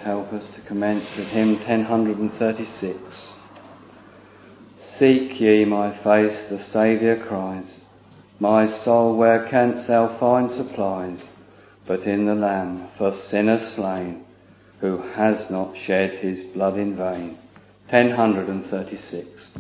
help us to commence with hymn 1036. Seek ye my face, the Saviour cries. My soul, where canst thou find supplies, but in the Lamb for sinners slain, who has not shed his blood in vain. 1036.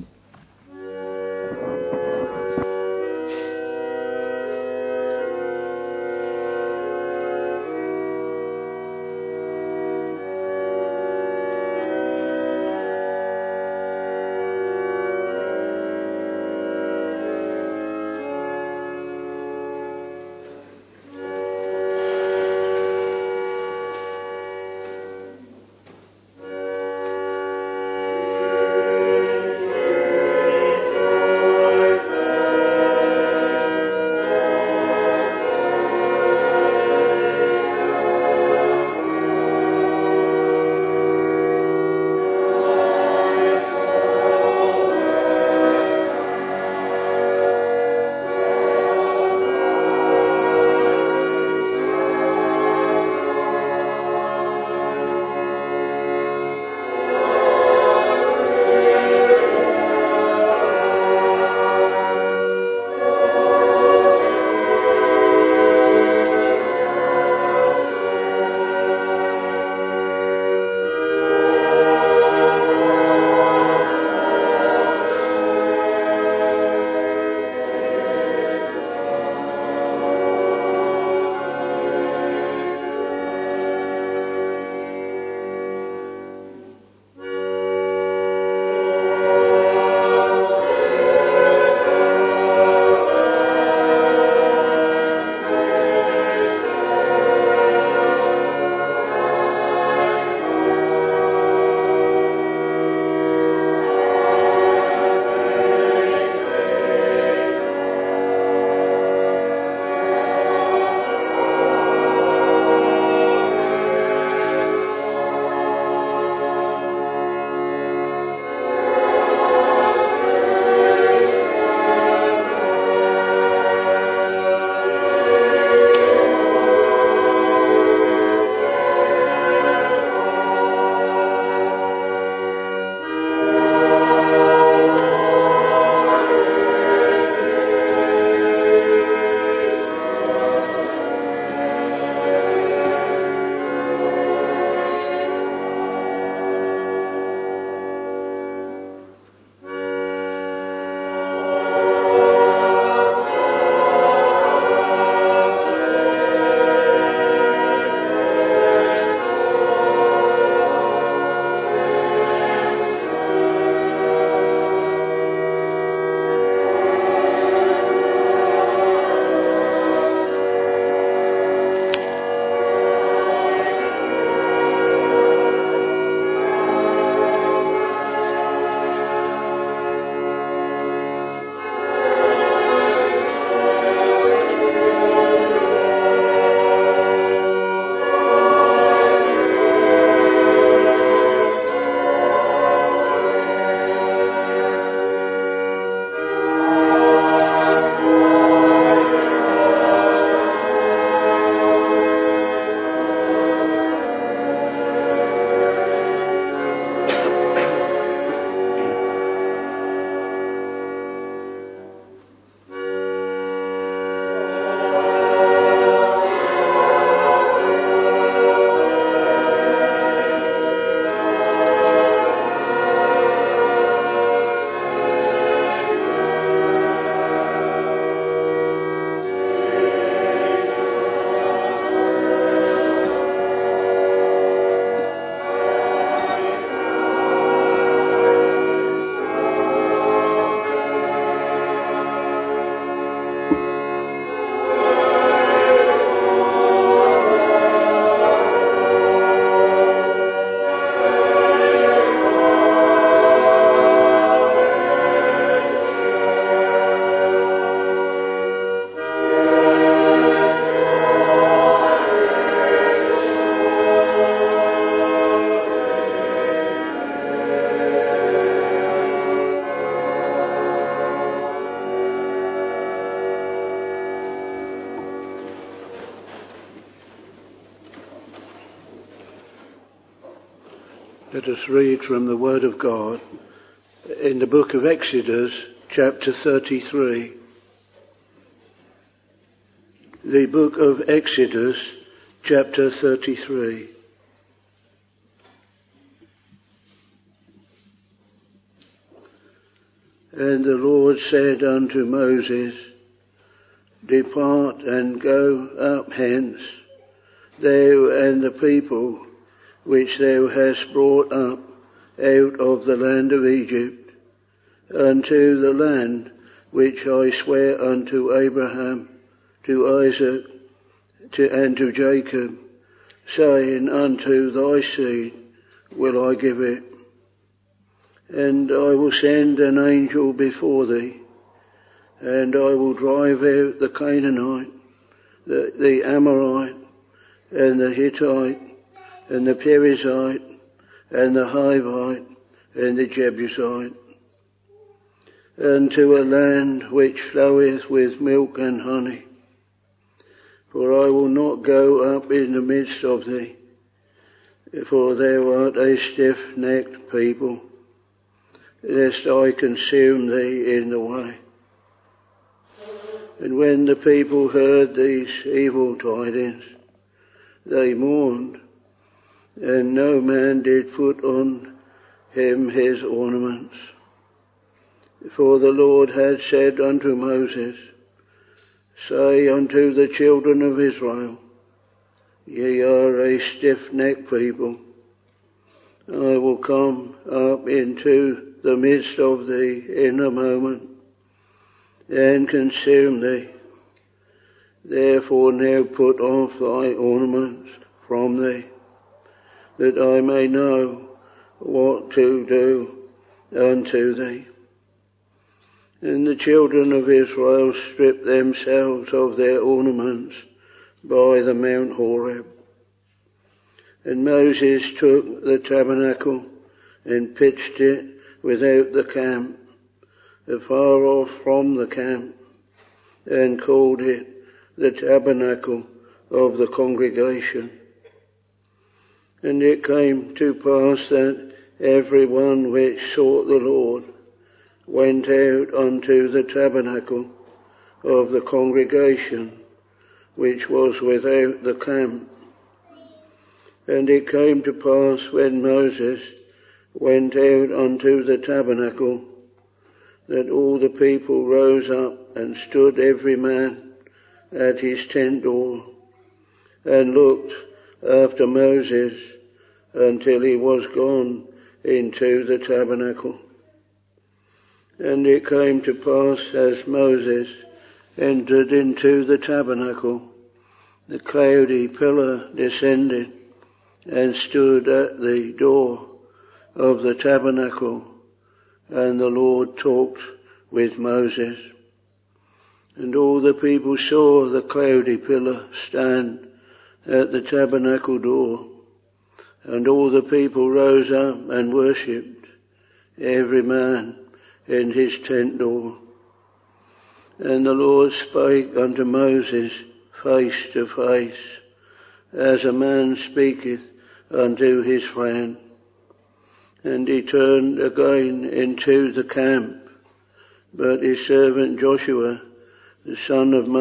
Let us read from the Word of God in the book of Exodus, chapter 33. The book of Exodus, chapter 33. And the Lord said unto Moses, Depart and go up hence, thou and the people which thou hast brought up out of the land of Egypt, unto the land which I swear unto Abraham, to Isaac, and to Jacob, saying, Unto thy seed will I give it. And I will send an angel before thee, and I will drive out the Canaanite, the Amorite, and the Hittite, and the Perizzite, and the Hivite, and the Jebusite, unto a land which floweth with milk and honey. For I will not go up in the midst of thee, for thou art a stiff-necked people, lest I consume thee in the way. And when the people heard these evil tidings, they mourned, and no man did put on him his ornaments. For the Lord had said unto Moses, Say unto the children of Israel, Ye are a stiff-necked people. I will come up into the midst of thee in a moment, and consume thee. Therefore now put off thy ornaments from thee, that I may know what to do unto thee. And the children of Israel stripped themselves of their ornaments by the Mount Horeb. And Moses took the tabernacle and pitched it without the camp, afar off from the camp, and called it the tabernacle of the congregation. And it came to pass that every one which sought the Lord went out unto the tabernacle of the congregation, which was without the camp. And it came to pass when Moses went out unto the tabernacle, that all the people rose up and stood every man at his tent door, and looked after Moses until he was gone into the tabernacle. And it came to pass as Moses entered into the tabernacle, the cloudy pillar descended and stood at the door of the tabernacle, and the Lord talked with Moses. And all the people saw the cloudy pillar stand at the tabernacle door, and all the people rose up and worshipped, every man in his tent door. And the Lord spake unto Moses face to face, as a man speaketh unto his friend. And he turned again into the camp, but his servant Joshua, the son of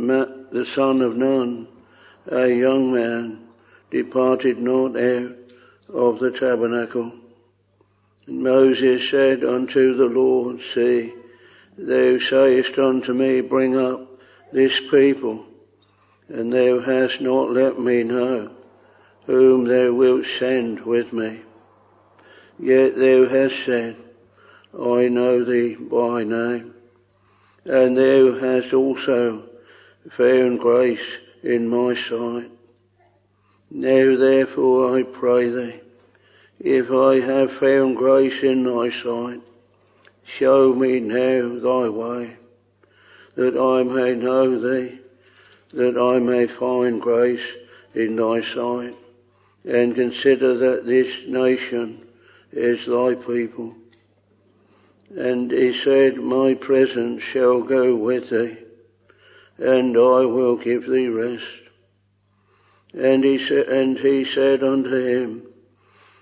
Nun, a young man, departed not out of the tabernacle. And Moses said unto the Lord, See, thou sayest unto me, Bring up this people, and thou hast not let me know whom thou wilt send with me. Yet thou hast said, I know thee by name, and thou hast also found grace in my sight. Now therefore I pray thee, if I have found grace in thy sight, show me now thy way, that I may know thee, that I may find grace in thy sight, and consider that this nation is thy people. And he said, My presence shall go with thee, and I will give thee rest. And he said unto him,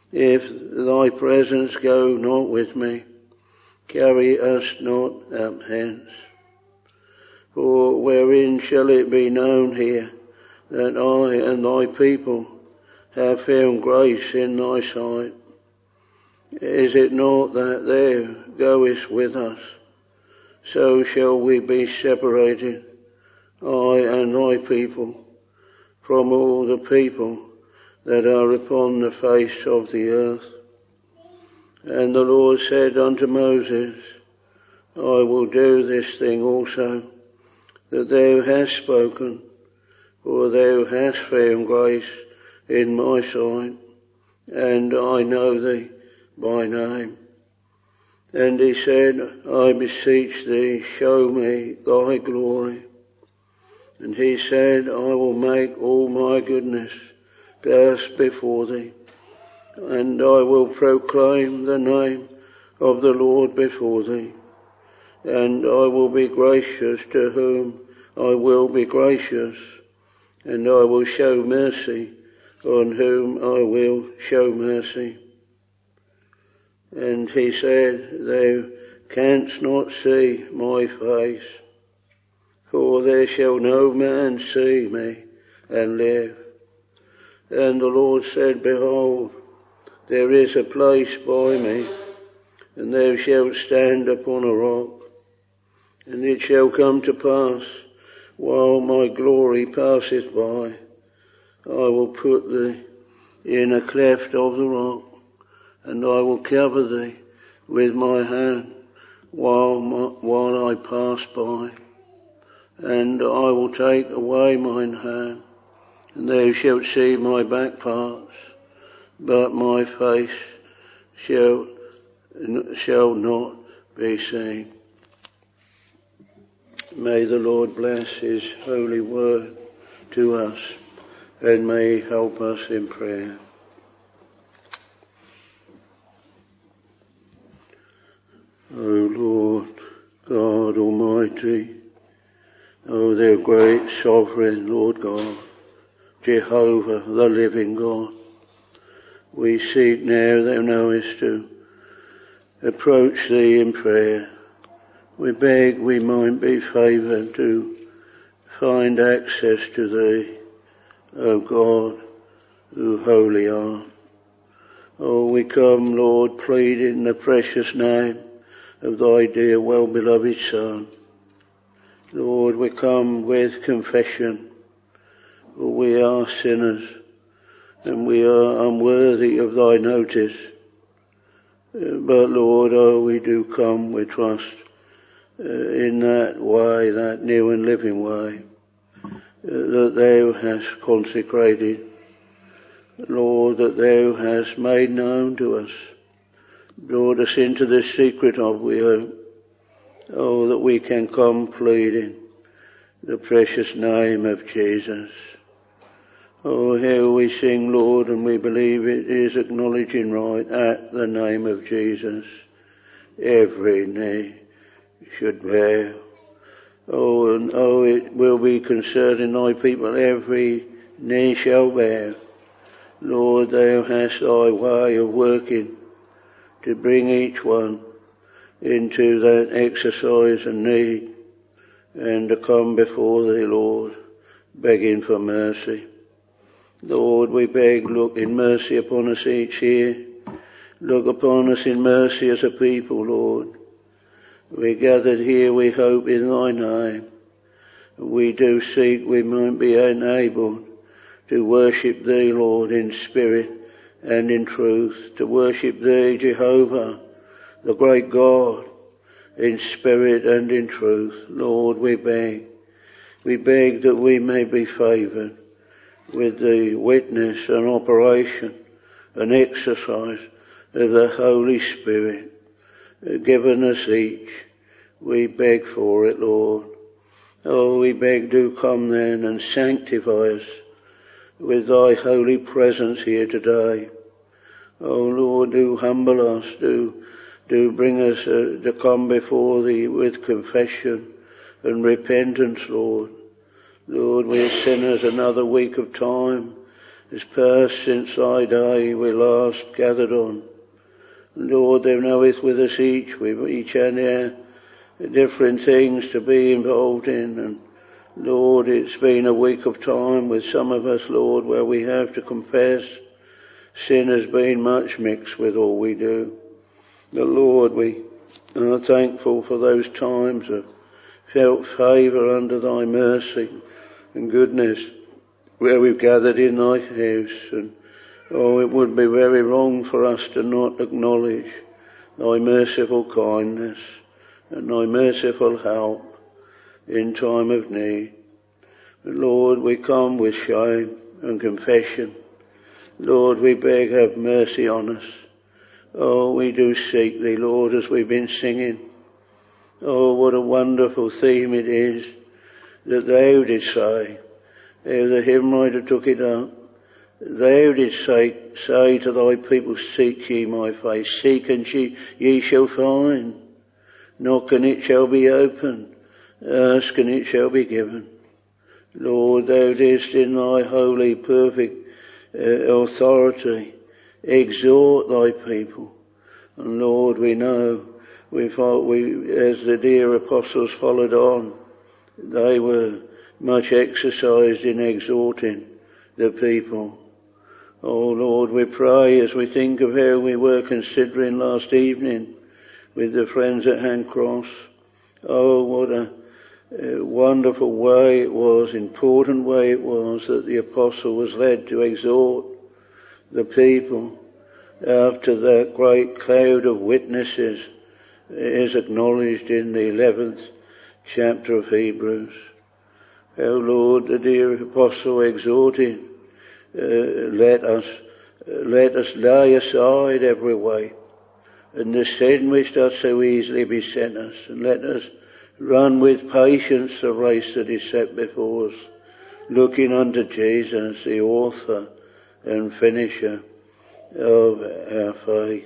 If thy presence go not with me, carry us not up hence. For wherein shall it be known here that I and thy people have found grace in thy sight? Is it not that thou goest with us? So shall we be separated, I and thy people, from all the people that are upon the face of the earth. And the Lord said unto Moses, I will do this thing also, that thou hast spoken, for thou hast found grace in my sight, and I know thee by name. And he said, I beseech thee, show me thy glory. And he said, I will make all my goodness pass before thee, and I will proclaim the name of the Lord before thee, and I will be gracious to whom I will be gracious, and I will show mercy on whom I will show mercy. And he said, thou canst not see my face, for there shall no man see me and live. And the Lord said, behold, there is a place by me, and thou shalt stand upon a rock. And it shall come to pass, while my glory passeth by, I will put thee in a cleft of the rock, and I will cover thee with my hand while I pass by. And I will take away mine hand, and thou shalt see my back parts, but my face shall not be seen. May the Lord bless his holy word to us, and may he help us in prayer. O Lord God Almighty, O thou great sovereign Lord God, Jehovah, the living God, we seek now, thou knowest, to approach thee in prayer. We beg we might be favoured to find access to thee, O God, who holy art. Oh, we come, Lord, pleading the precious name of thy dear, well-beloved Son. Lord, we come with confession, for we are sinners, and we are unworthy of thy notice. But Lord, oh, we do come with trust in that way, that new and living way, that thou hast consecrated. Lord, that thou hast made known to us. Brought us into the secret of, we hope. Oh, that we can come pleading the precious name of Jesus. Oh, here we sing, Lord, and we believe it is acknowledging right at the name of Jesus. Every knee should bow. Oh, and oh, it will be concerning thy people. Every knee shall bow. Lord, thou hast thy way of working to bring each one into that exercise and need, and to come before thee, Lord, begging for mercy. Lord, we beg, look in mercy upon us each here. Look upon us in mercy as a people, Lord. We gathered here, we hope, in thy name. We do seek we might be enabled to worship thee, Lord, in spirit and in truth, to worship thee, Jehovah, the great God, in spirit and in truth. Lord, we beg that we may be favoured with the witness and operation and exercise of the Holy Spirit given us each. We beg for it, Lord. Oh, we beg, do come then and sanctify us with thy holy presence here today. Oh Lord, do humble us, do bring us to come before thee with confession and repentance, Lord. Lord, we are sinners, another week of time has passed since thy day we last gathered on. Lord, thou knowest with us each, with each and our different things to be involved in. And Lord, it's been a week of time with some of us, Lord, where we have to confess sin has been much mixed with all we do. But Lord, we are thankful for those times of felt favour under thy mercy and goodness where we've gathered in thy house. And it would be very wrong for us to not acknowledge thy merciful kindness and thy merciful help in time of need. But Lord, we come with shame and confession. Lord, we beg, have mercy on us. We do seek thee, Lord, as we've been singing. What a wonderful theme it is that thou didst say, how the hymn writer took it up, thou didst say to thy people, seek ye my face, seek and ye shall find, knock and it shall be opened, ask and it shall be given. Lord, thou didst in thy holy, perfect authority exhort thy people. And Lord, we know, as the dear apostles followed on, they were much exercised in exhorting the people. Lord, we pray as we think of how we were considering last evening with the friends at Handcross. What a wonderful way it was, important way it was that the apostle was led to exhort the people after that great cloud of witnesses is acknowledged in the 11th chapter of Hebrews. Lord, the dear apostle exhorted, let us lay aside every weight and the sin which doth so easily beset us, and let us run with patience the race that is set before us, looking unto Jesus, the author and finisher of our faith.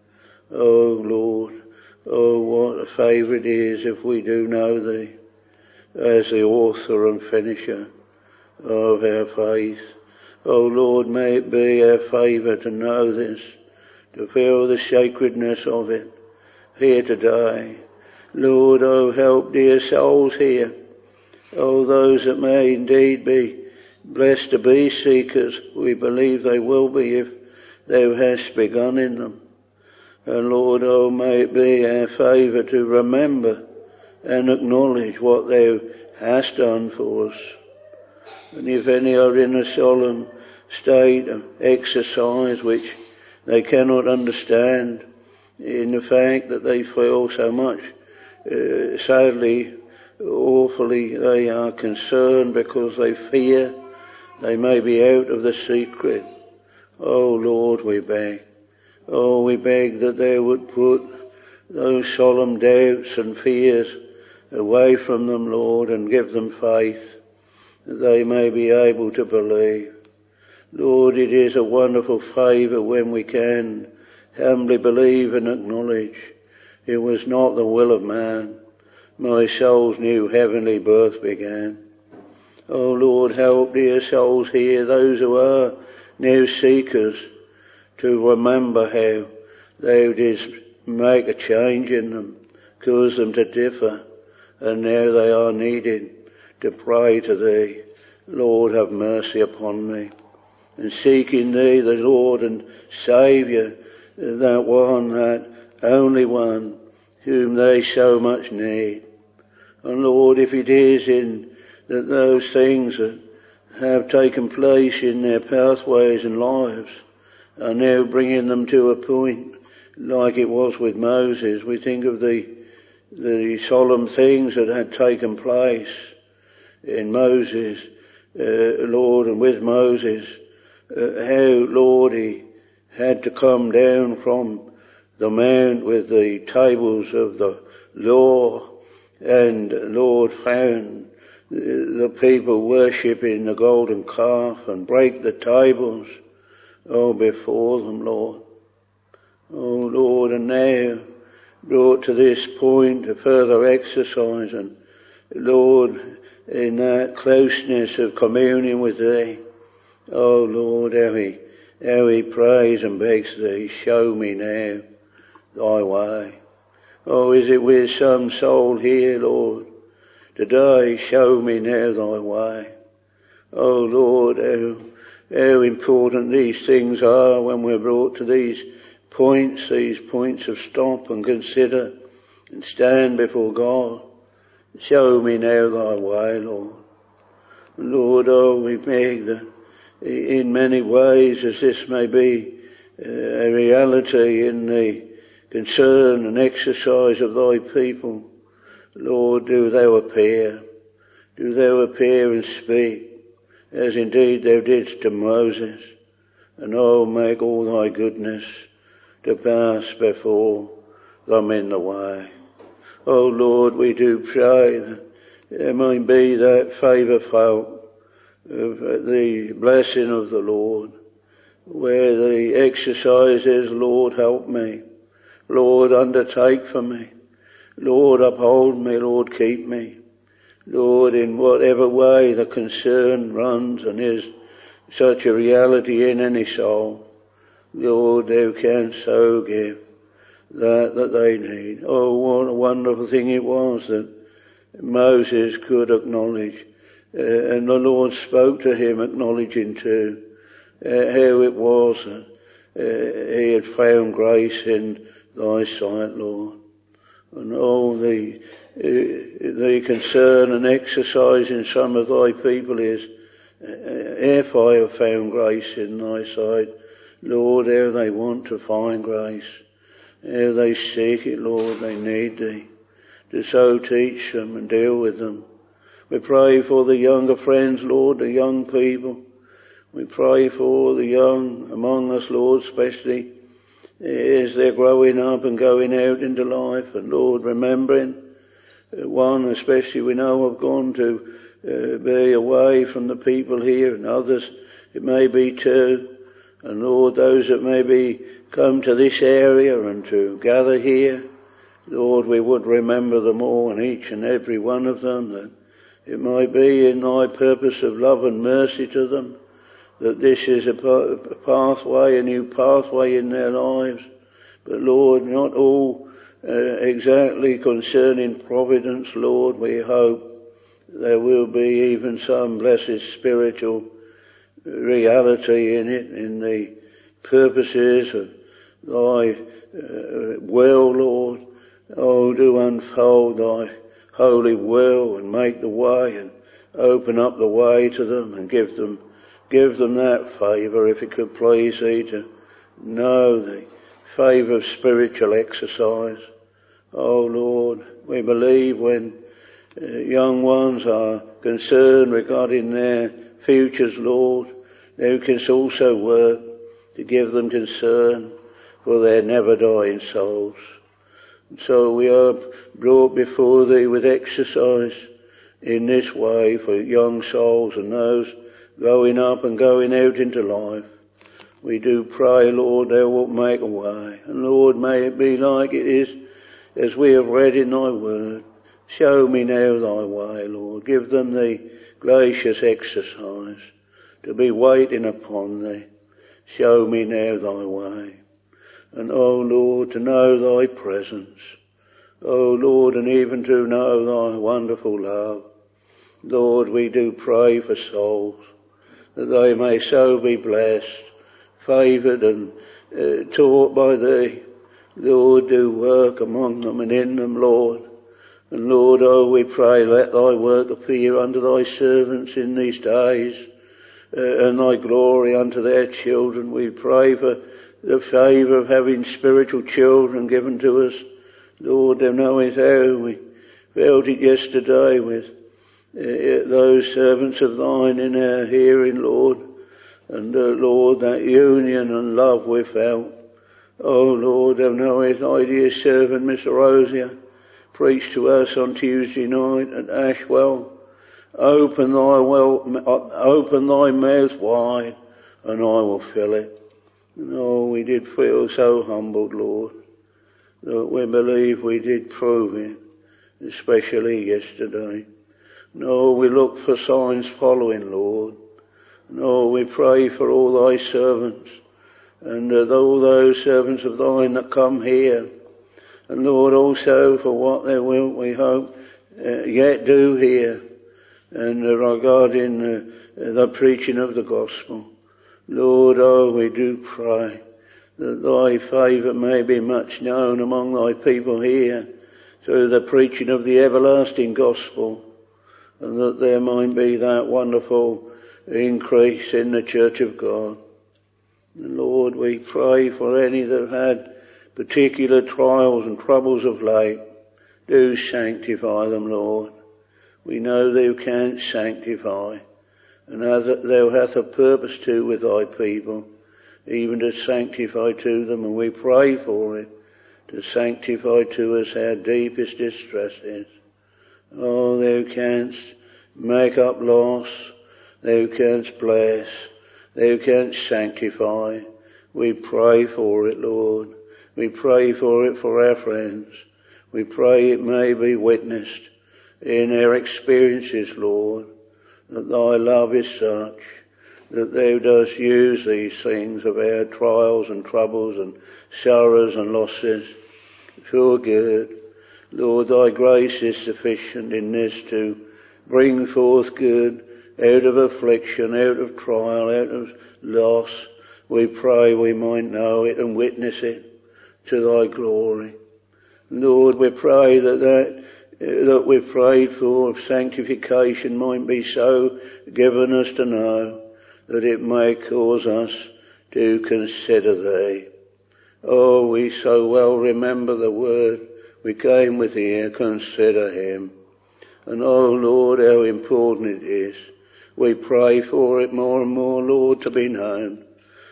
Lord, what a favour it is if we do know thee as the author and finisher of our faith. Lord, may it be our favour to know this, to feel the sacredness of it here today. Lord, help dear souls here. Those that may indeed be blessed to be seekers, we believe they will be if thou hast begun in them. And Lord, may it be our favour to remember and acknowledge what thou hast done for us. And if any are in a solemn state of exercise which they cannot understand, in the fact that they feel so much, sadly, awfully, they are concerned because they fear they may be out of the secret. Lord, we beg. We beg that they would put those solemn doubts and fears away from them, Lord, and give them faith that they may be able to believe. Lord, it is a wonderful favour when we can humbly believe and acknowledge it was not the will of man. My soul's new heavenly birth began. Lord, help dear souls here, those who are now seekers, to remember how thou didst make a change in them, cause them to differ, and now they are needed to pray to thee, Lord, have mercy upon me. And seeking thee, the Lord and Saviour, that only one, whom they so much need. And Lord, if it is that those things that have taken place in their pathways and lives are now bringing them to a point like it was with Moses. We think of the solemn things that had taken place in Moses, Lord, and with Moses, how, Lord, he had to come down from the mount with the tables of the law, and Lord, found the people worshipping the golden calf and break the tables, before them, Lord. Lord, and now brought to this point of further exercise, and Lord, in that closeness of communion with thee, Oh Lord, how he prays and begs thee, show me now thy way. Oh, is it with some soul here, Lord, today, show me now thy way. Oh Lord, how important these things are when we're brought to these points of stop and consider and stand before God. Show me now thy way, Lord. Lord, oh, we beg that in many ways, as this may be a reality in the concern and exercise of thy people, Lord, do thou appear and speak, as indeed thou didst to Moses, and oh, make all thy goodness to pass before them in the way. Oh Lord, we do pray that there might be that favour felt of the blessing of the Lord, where the exercise is, Lord, help me. Lord, undertake for me. Lord, uphold me. Lord, keep me. Lord, in whatever way the concern runs and is such a reality in any soul, Lord, thou canst so give that they need. Oh, what a wonderful thing it was that Moses could acknowledge, and the Lord spoke to him acknowledging too, how it was that he had found grace in thy sight, Lord. And all the concern and exercise in some of thy people is, if I have found grace in thy sight, Lord, how they want to find grace, how they seek it, Lord, they need thee to so teach them and deal with them. We pray for the younger friends, Lord, the young people. We pray for the young among us, Lord, especially as they're growing up and going out into life, and Lord, remembering one especially we know have gone to be away from the people here, and others it may be too. And Lord, those that maybe come to this area and to gather here, Lord, we would remember them all and each and every one of them, that it might be in thy purpose of love and mercy to them, that this is a pathway, a new pathway in their lives. But Lord, not all exactly concerning providence, Lord. We hope there will be even some blessed spiritual reality in it, in the purposes of thy will, Lord. Oh, do unfold thy holy will and make the way and open up the way to them and give them that favour, if it could please thee, to know the favour of spiritual exercise. Oh Lord, we believe when young ones are concerned regarding their futures, Lord, thou canst also work to give them concern for their never dying souls. And so we are brought before thee with exercise in this way for young souls and those going up and going out into life. We do pray, Lord, thou wilt make a way. And Lord, may it be like it is as we have read in thy word. Show me now thy way, Lord. Give them the gracious exercise to be waiting upon thee. Show me now thy way. And oh Lord, to know thy presence. Oh Lord, and even to know thy wonderful love. Lord, we do pray for souls, that they may so be blessed, favoured and taught by thee. Lord, do work among them and in them, Lord. And Lord, oh, we pray, let thy work appear unto thy servants in these days, and thy glory unto their children. We pray for the favour of having spiritual children given to us. Lord, thou knowest how we felt it yesterday with those servants of thine in our hearing, Lord. And Lord, that union and love we felt. Oh Lord, thou knowest thy dear servant, Mr. Rosier, preached to us on Tuesday night at Ashwell. Open thy mouth wide, and I will fill it. And oh, we did feel so humbled, Lord, that we believe we did prove it, especially yesterday. No, we look for signs following, Lord. And we pray for all thy servants, and all those servants of thine that come here. And Lord, also for what they will, we hope, yet do here, and regarding the preaching of the gospel. Lord, we do pray that thy favour may be much known among thy people here through the preaching of the everlasting gospel, and that there might be that wonderful increase in the church of God. And Lord, we pray for any that have had particular trials and troubles of late. Do sanctify them, Lord. We know thou canst sanctify, and thou hast a purpose too with thy people, even to sanctify to them, and we pray for it, to sanctify to us our deepest distress is. Thou canst make up loss, thou canst bless, thou canst sanctify. We pray for it, Lord. We pray for it for our friends. We pray it may be witnessed in our experiences, Lord, that thy love is such that thou dost use these things of our trials and troubles and sorrows and losses for good. Lord, thy grace is sufficient in this to bring forth good out of affliction, out of trial, out of loss. We pray we might know it and witness it to thy glory. Lord, we pray that we've prayed for sanctification might be so given us to know that it may cause us to consider thee. We so well remember the word we came with here, consider him. And Lord, how important it is. We pray for it more and more, Lord, to be known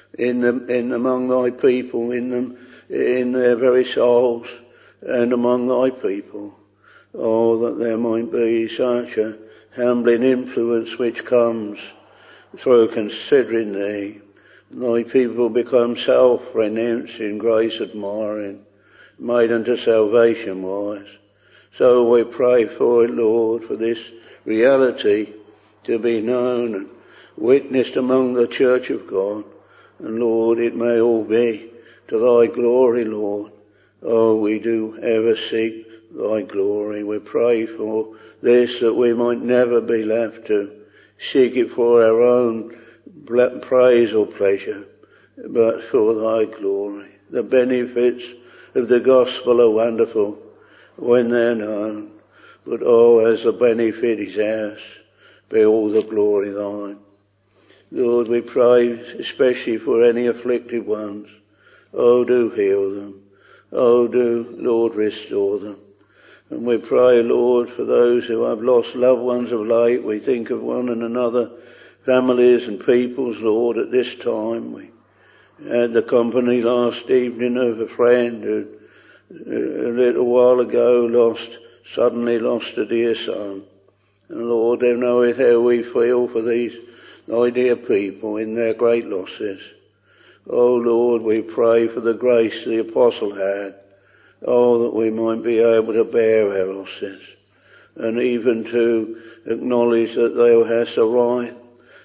among thy people, in their very souls, and among thy people. That there might be such a humbling influence which comes through considering thee. Thy people become self-renouncing, grace admiring, made unto salvation wise. So we pray for it, Lord, for this reality to be known and witnessed among the church of God. And Lord, it may all be to thy glory, Lord. We do ever seek thy glory. We pray for this, that we might never be left to seek it for our own praise or pleasure, but for thy glory. The benefits of the gospel are wonderful when they're known, but as the benefit is ours, be all the glory thine. Lord, we pray especially for any afflicted ones. Do heal them. Do, Lord, restore them. And we pray, Lord, for those who have lost loved ones of late. We think of one and another, families and peoples, Lord, at this time. We had the company last evening of a friend who a little while ago suddenly lost a dear son. And Lord, thou knowest how we feel for these thy dear people in their great losses. Lord, we pray for the grace the apostle had. That we might be able to bear our losses, and even to acknowledge that thou hast a right,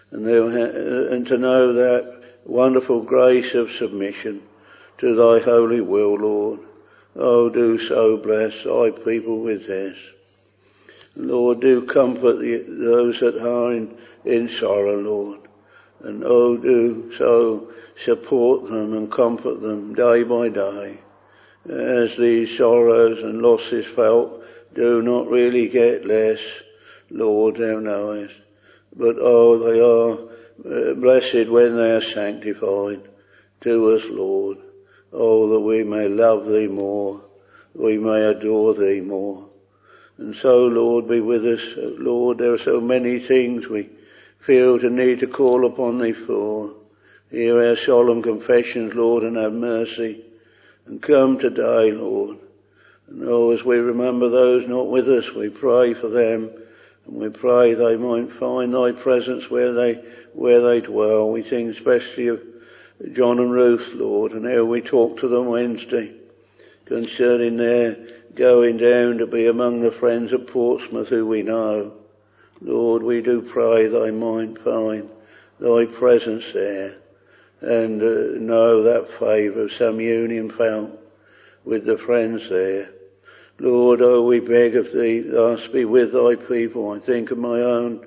and to know that wonderful grace of submission to thy holy will, Lord. Do so bless thy people with this. Lord, do comfort those that are in sorrow, Lord. And do so support them and comfort them day by day, as these sorrows and losses felt do not really get less, Lord, thou knowest. But they are blessed when they are sanctified to us, Lord. That we may love thee more, we may adore thee more. And so, Lord, be with us. Lord, there are so many things we feel to need to call upon thee for. Hear our solemn confessions, Lord, and have mercy. And come today, Lord. And as we remember those not with us, we pray for them. And we pray they might find thy presence where they dwell. We think especially of John and Ruth, Lord, and how we talked to them Wednesday concerning their going down to be among the friends at Portsmouth who we know. Lord, we do pray they might find thy presence there, and know that favour, some union felt with the friends there. Lord, we beg of thee, thus be with thy people. I think of my own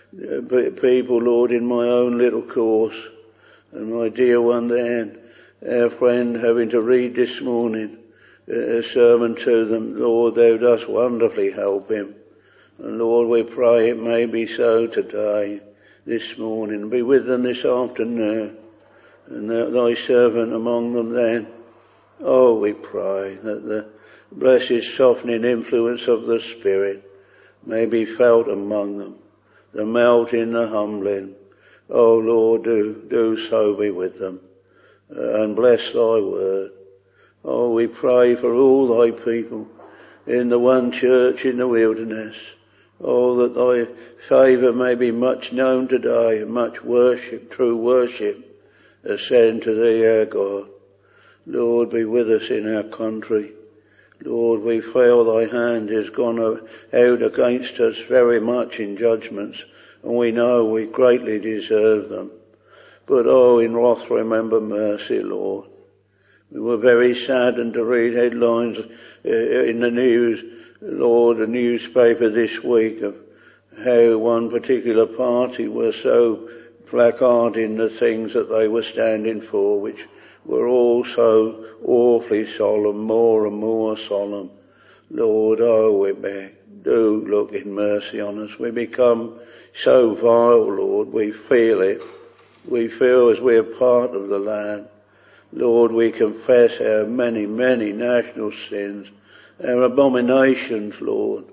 people, Lord, in my own little course, and my dear one then, our friend, having to read this morning a sermon to them. Lord, thou dost wonderfully help him. And Lord, we pray it may be so today, this morning. Be with them this afternoon, and thy servant among them then. Oh, we pray that the blessed softening influence of the Spirit may be felt among them, the melting, the humbling. Oh Lord, do so be with them, and bless thy word. Oh, we pray for all thy people in the one church in the wilderness. Oh, that thy favour may be much known today, and much worship, true worship, ascend to thee, our God. Lord, be with us in our country. Lord, we feel thy hand has gone out against us very much in judgments, and we know we greatly deserve them. But in wrath remember mercy, Lord. We were very saddened to read headlines in the news, Lord, a newspaper this week, of how one particular party were so placarding the things that they were standing for, which were all so awfully solemn, more and more solemn. Lord, we beg, do look in mercy on us. We become so vile, Lord, we feel it. We feel as we're part of the land. Lord, we confess our many, many national sins, our abominations, Lord.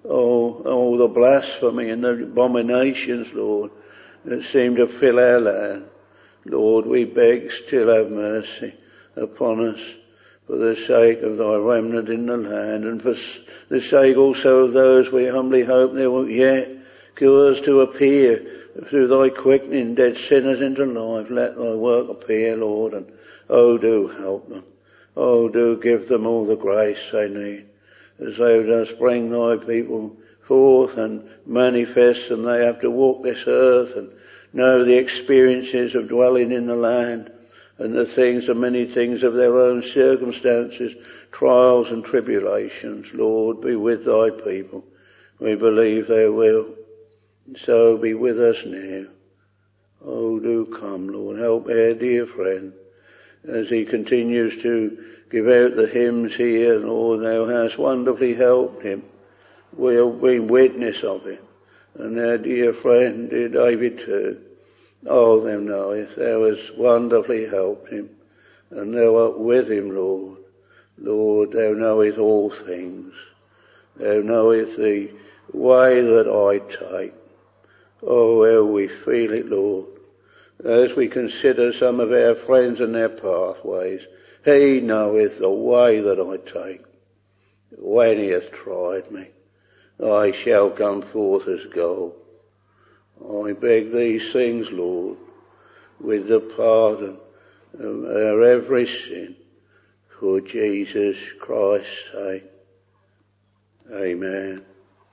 Oh, the blasphemy and the abominations, Lord, that seem to fill our land. Lord, we beg, still have mercy upon us for the sake of thy remnant in the land, and for the sake also of those we humbly hope there will yet cause to appear through thy quickening dead sinners into life. Let thy work appear, Lord, and do help them. Do give them all the grace they need, as thou dost bring thy people forth and manifest them. They have to walk this earth and know the experiences of dwelling in the land, and the many things of their own circumstances, trials and tribulations. Lord, be with thy people. We believe thou wilt. So be with us now. Do come, Lord. Help our dear friend as he continues to give out the hymns here. Lord, thou hast wonderfully helped him. We have been witness of it. And our dear friend, dear David too. Thou knowest, thou hast wonderfully helped him. And thou art with him, Lord. Lord, thou knowest all things. Thou knowest the way that I take. How we feel it, Lord. As we consider some of our friends and their pathways, he knoweth the way that I take. When he hath tried me, I shall come forth as gold. I beg these things, Lord, with the pardon of our every sin, for Jesus Christ's sake. Amen.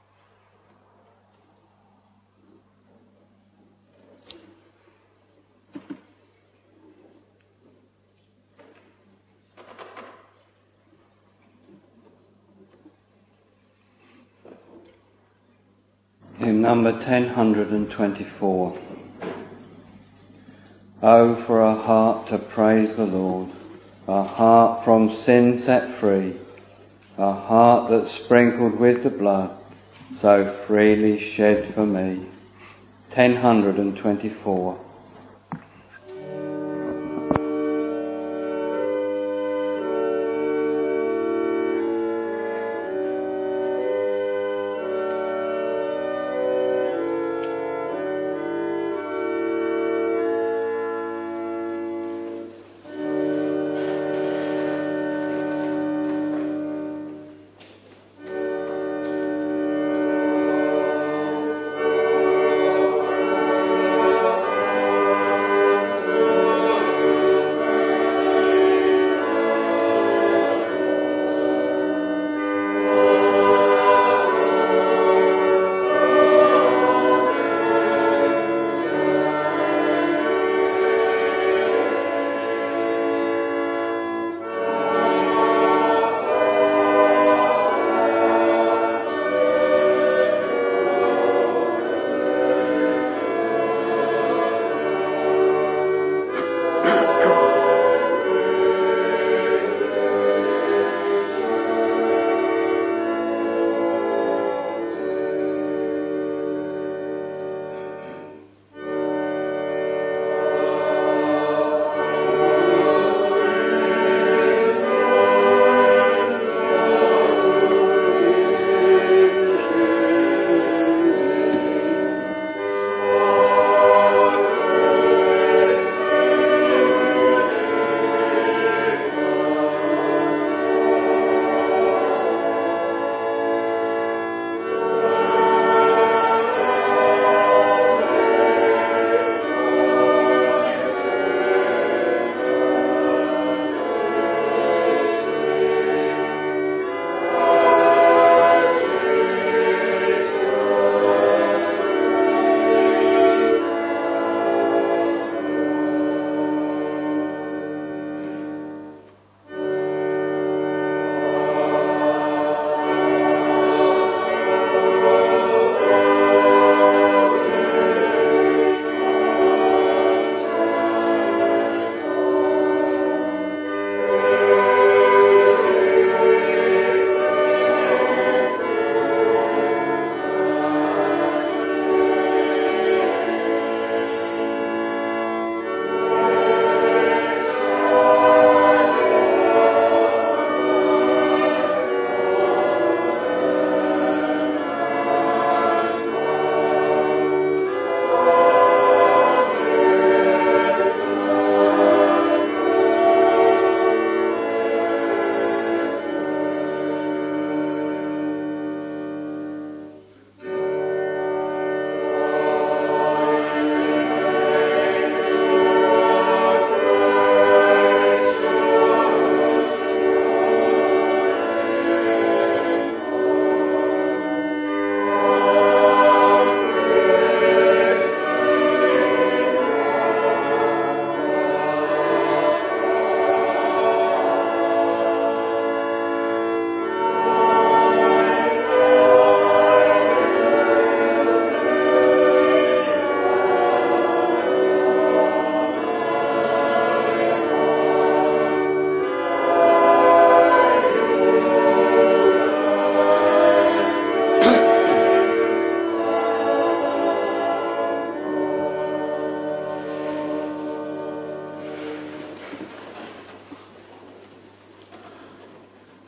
Hymn number 1024. Oh, for a heart to praise the Lord, a heart from sin set free, a heart that's sprinkled with the blood so freely shed for me. 1024.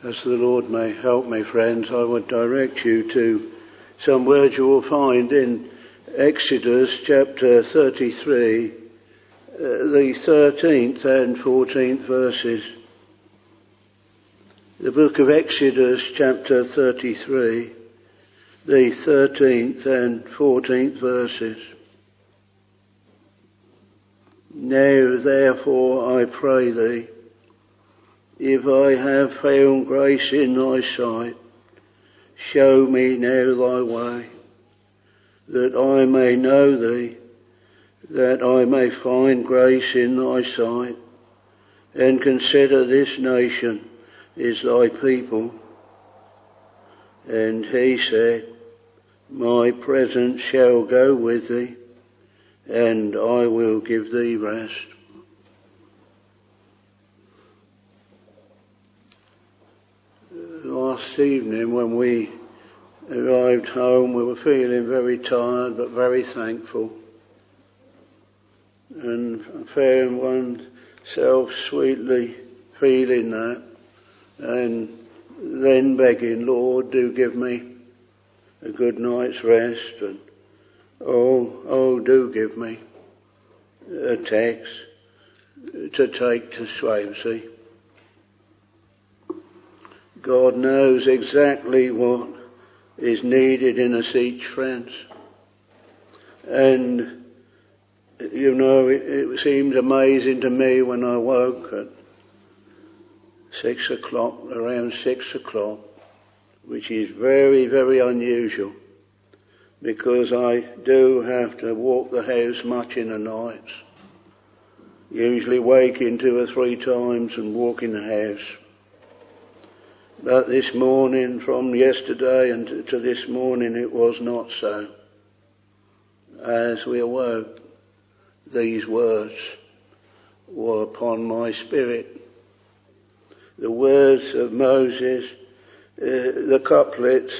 As the Lord may help me, friends, I would direct you to some words you will find in Exodus chapter 33, the 13th and 14th verses. The book of Exodus chapter 33, the 13th and 14th verses. Now therefore I pray thee, if I have found grace in thy sight, show me now thy way, that I may know thee, that I may find grace in thy sight, and consider this nation is thy people. And he said, my presence shall go with thee, and I will give thee rest. Last evening when we arrived home, we were feeling very tired but very thankful, and found oneself sweetly feeling that, and then begging, Lord, do give me a good night's rest, and oh, do give me a text to take to Swansea. God knows exactly what is needed in us each, friends. And, you know, it seemed amazing to me when I woke at 6 o'clock, around 6 o'clock, which is very, very unusual, because I do have to walk the house much in the nights. Usually waking 2 or 3 times and walking the house. But this morning, from yesterday and to this morning, it was not so. As we awoke, these words were upon my spirit. The words of Moses, the couplets,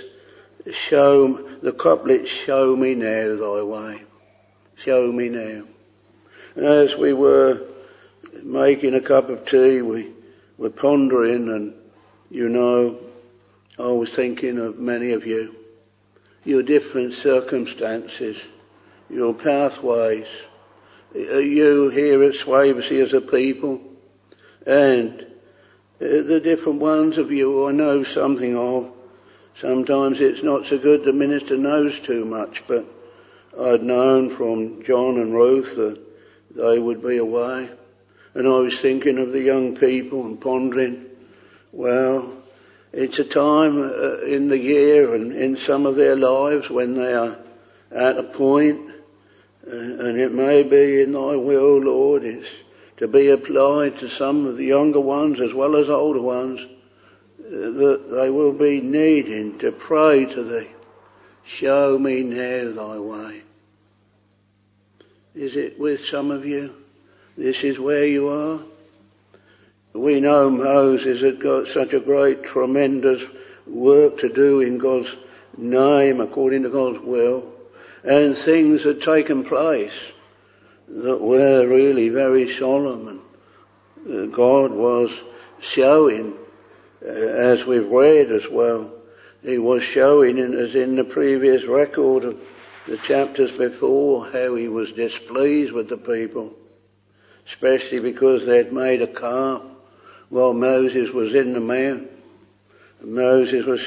show me now thy way. Show me now. And as we were making a cup of tea, we were pondering, and you know, I was thinking of many of you, your different circumstances, your pathways, you here at Swansea as a people, and the different ones of you I know something of. Sometimes it's not so good the minister knows too much, but I'd known from John and Ruth that they would be away. And I was thinking of the young people and pondering, well, it's a time in the year and in some of their lives when they are at a point, and it may be in thy will, Lord, it's to be applied to some of the younger ones as well as older ones, that they will be needing to pray to thee, show me now thy way. Is it with some of you? This is where you are? We know Moses had got such a great, tremendous work to do in God's name, according to God's will, and things had taken place that were really very solemn, and God was showing, as we've read as well, he was showing, as in the previous record of the chapters before, how he was displeased with the people, especially because they'd made a calf while Moses was in the mount. Moses was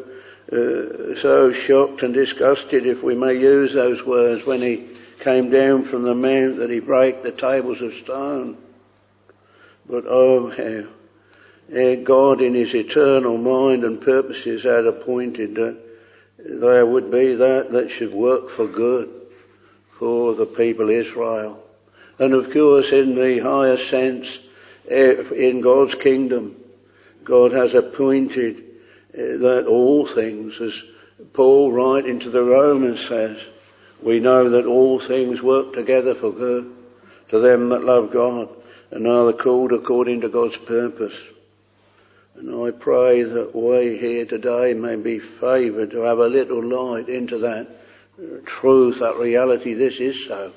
so shocked and disgusted, if we may use those words, when he came down from the mount, that he brake the tables of stone. But oh, how God in his eternal mind and purposes had appointed that there would be that should work for good for the people Israel. And of course, in the higher sense, in God's kingdom, God has appointed that all things, as Paul writing to the Romans says, we know that all things work together for good to them that love God and are called according to God's purpose. And I pray that we here today may be favoured to have a little light into that truth, that reality. This is so.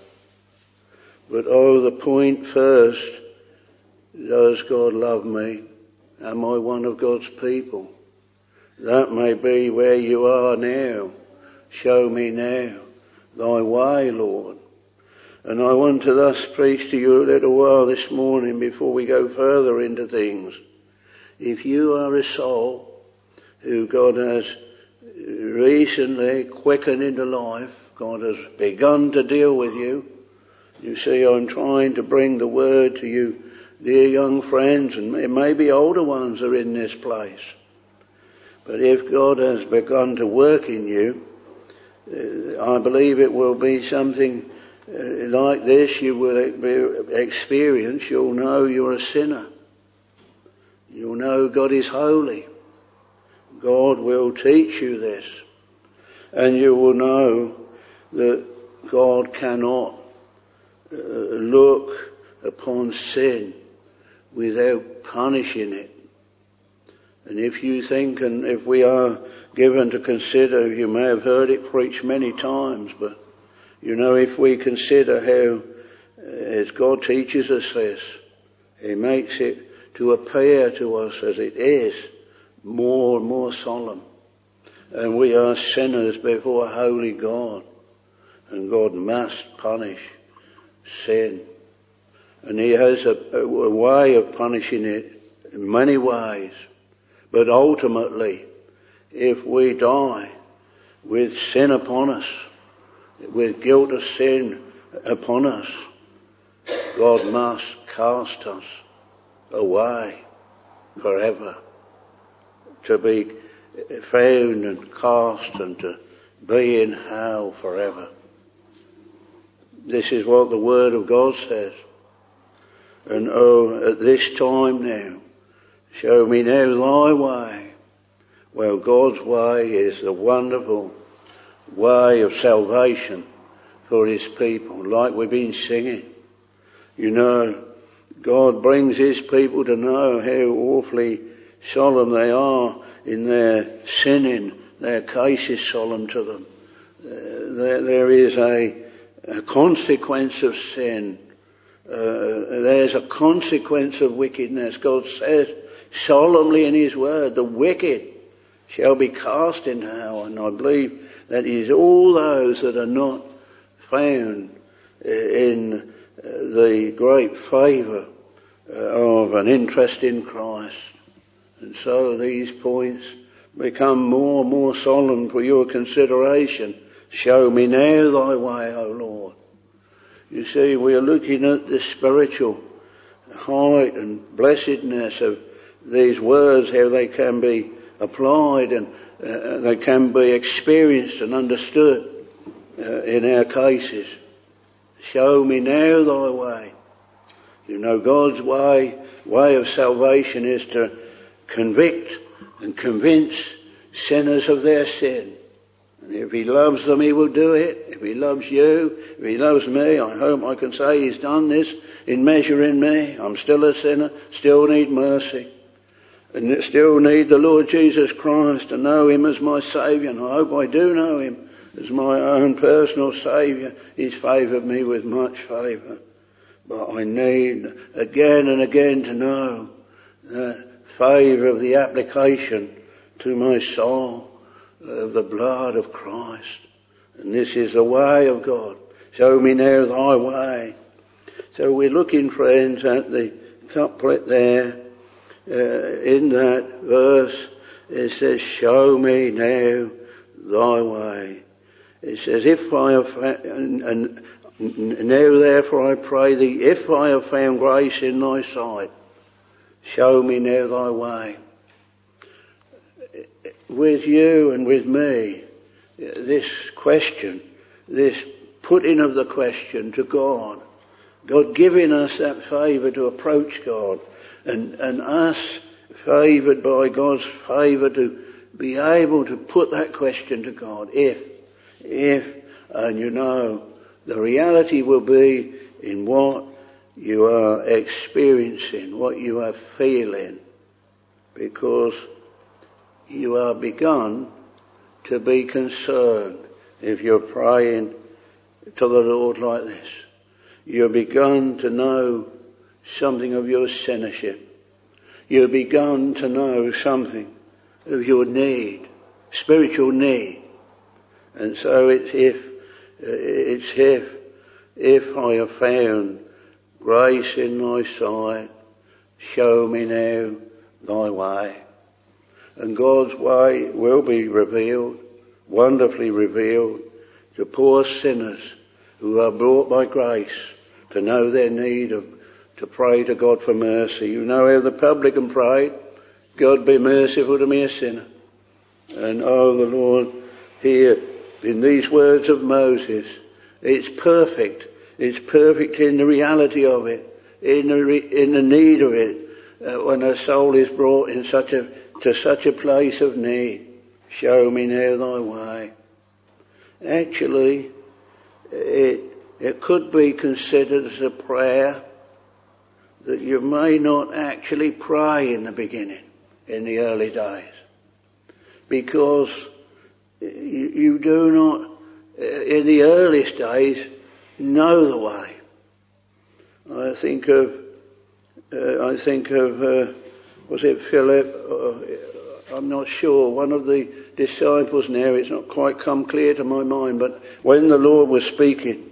But the point first, does God love me Am I one of God's people? That may be where you are now. Show me now thy way, Lord. And I want to thus preach to you a little while this morning before we go further into things. If you are a soul who God has recently quickened into life, God has begun to deal with you. You see, I'm trying to bring the word to you, dear young friends, and maybe older ones are in this place. But if God has begun to work in you, I believe it will be something like this you will experience. You'll know you're a sinner. You'll know God is holy. God will teach you this. And you will know that God cannot look upon sin without punishing it. And if you think, and if we are given to consider, you may have heard it preached many times, but you know, if we consider how, as God teaches us this, He makes it to appear to us as it is, more and more solemn. And we are sinners before a holy God, and God must punish sin. And He has a way of punishing it in many ways. But ultimately, if we die with sin upon us, with guilt of sin upon us, God must cast us away forever, to be found and cast and to be in hell forever. This is what the Word of God says. And at this time now, show me now thy way. Well, God's way is the wonderful way of salvation for His people, like we've been singing. You know, God brings His people to know how awfully solemn they are in their sinning. Their case is solemn to them. There is a consequence of sin. There's a consequence of wickedness. God says solemnly in His Word, the wicked shall be cast into hell. And I believe that is all those that are not found in the great favour of an interest in Christ. And so these points become more and more solemn for your consideration. Show me now thy way, O Lord. You see, we are looking at the spiritual height and blessedness of these words, how they can be applied and they can be experienced and understood in our cases. Show me now thy way. You know, God's way of salvation is to convict and convince sinners of their sin. And if He loves them, He will do it. If He loves you, if He loves me, I hope I can say He's done this in measure in me. I'm still a sinner, still need mercy, and still need the Lord Jesus Christ to know Him as my Saviour. And I hope I do know Him as my own personal Saviour. He's favoured me with much favour. But I need again and again to know that favour of the application to my soul of the blood of Christ. And this is the way of God. Show me now thy way. So we're looking, friends, at the couplet there. In that verse, it says, show me now thy way. It says, if I have, and now therefore I pray thee, if I have found grace in thy sight, show me now thy way. With you and with me, this question, this putting of the question to God, God giving us that favour to approach God, and us favoured by God's favour to be able to put that question to God. If, and you know, the reality will be in what you are experiencing, what you are feeling, because you are begun to be concerned if you're praying to the Lord like this. You're begun to know something of your sinnership. you've begun to know something of your need, spiritual need. And so if I have found grace in thy sight, show me now thy way. And God's way will be revealed, wonderfully revealed, to poor sinners who are brought by grace to know their need to pray to God for mercy. You know how the publican prayed, God be merciful to me a sinner. And oh, the Lord here in these words of Moses, it's perfect. It's perfect in the reality of it, in the need of it, when a soul is brought to such a place of need. Show me now thy way. Actually, it could be considered as a prayer that you may not actually pray in the beginning, in the early days, because you do not, in the earliest days, know the way. I think of was it Philip? I'm not sure. One of the disciples now, it's not quite come clear to my mind, but when the Lord was speaking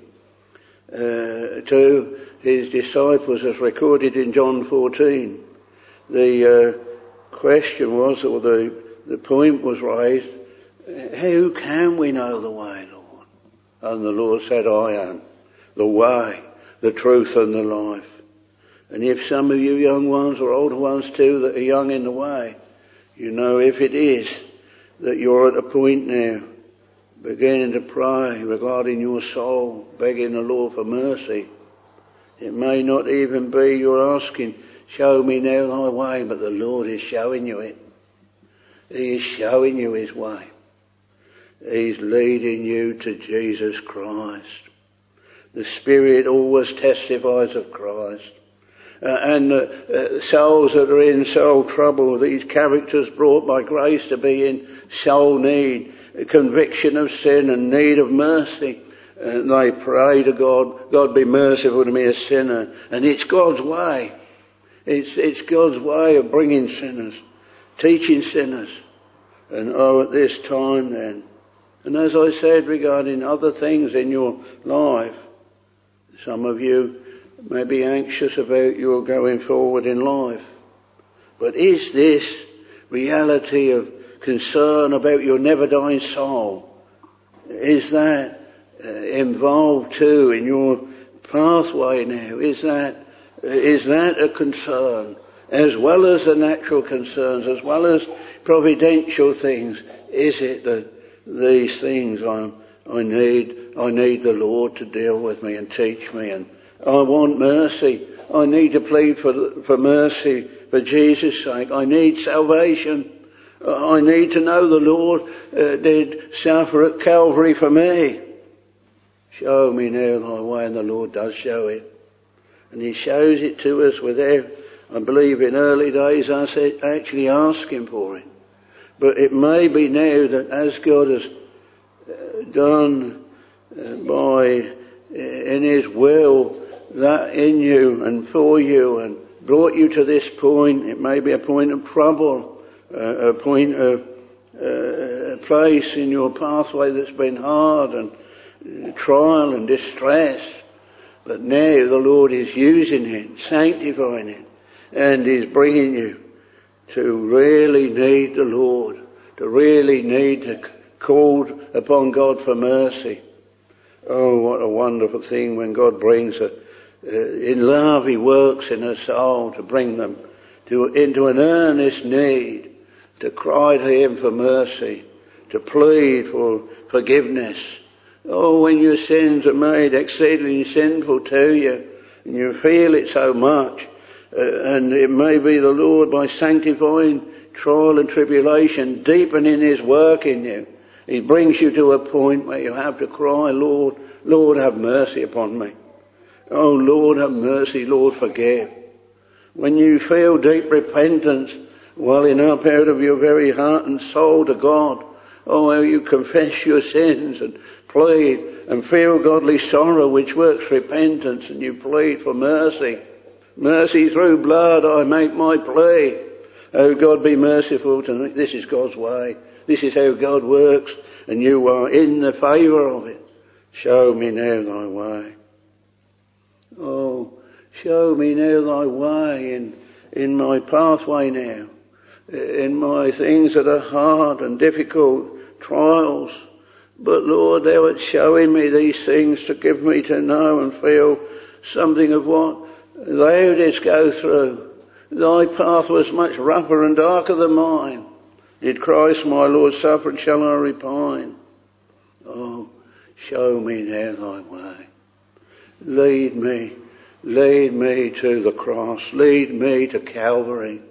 to his disciples as recorded in John 14, the question was, or the point was raised, how can we know the way, Lord? And the Lord said, I am the way, the truth and the life. And if some of you young ones or older ones too that are young in the way, you know if it is that you're at a point now beginning to pray regarding your soul, begging the Lord for mercy, it may not even be you're asking, show me now thy way, but the Lord is showing you it. He is showing you his way. He's leading you to Jesus Christ. The Spirit always testifies of Christ. And souls that are in soul trouble, these characters brought by grace to be in soul need, conviction of sin and need of mercy, and they pray to God, God be merciful to me a sinner. And it's God's way. It's God's way of bringing sinners, teaching sinners. And at this time then, and as I said regarding other things in your life, some of you may be anxious about your going forward in life. But is this reality of concern about your never dying soul, is that involved too in your pathway now? Is that a concern? As well as the natural concerns, as well as providential things, is it that these things I need the Lord to deal with me and teach me, and I want mercy. I need to plead for mercy for Jesus' sake. I need salvation. I need to know the Lord did suffer at Calvary for me. Show me now thy way, and the Lord does show it. And he shows it to us without, I believe in early days, us actually asking for it. But it may be now that as God has done in his will, that in you and for you and brought you to this point, it may be a point of trouble, a point of a place in your pathway that's been hard and trial and distress. But now the Lord is using it, sanctifying it, and is bringing you to really need the Lord, to really need to call upon God for mercy. Oh, what a wonderful thing when God brings in love he works in a soul to bring them into an earnest need, to cry to him for mercy, to plead for forgiveness. Oh, when your sins are made exceedingly sinful to you, and you feel it so much, and it may be the Lord, by sanctifying trial and tribulation, deepening his work in you, he brings you to a point where you have to cry, Lord, Lord, have mercy upon me. Oh, Lord, have mercy, Lord, forgive. When you feel deep repentance welling up out of your very heart and soul to God, oh, how you confess your sins and plead and feel godly sorrow which works repentance, and you plead for mercy. Mercy through blood I make my plea. Oh God, be merciful to me. This is God's way. This is how God works, and you are in the favour of it. Show me now thy way. Oh, show me now thy way in my pathway now, in my things that are hard and difficult, trials. But Lord, thou art showing me these things to give me to know and feel something of what thou didst go through. Thy path was much rougher and darker than mine. Did Christ my Lord suffer, and shall I repine? Oh, show me now thy way. Lead me to the cross. Lead me to Calvary.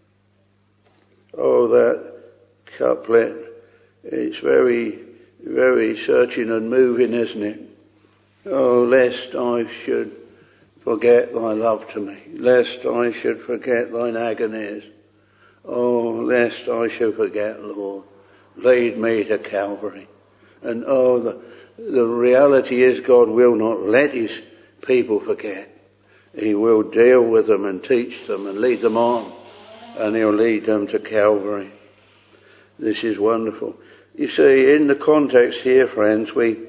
Oh, that couplet, it's very, very searching and moving, isn't it? Oh, lest I should forget thy love to me, lest I should forget thine agonies. Oh, lest I should forget, Lord, lead me to Calvary. And oh, the reality is God will not let his people forget. He will deal with them and teach them and lead them on, and he'll lead them to Calvary. This is wonderful. You see, in the context here, friends, as we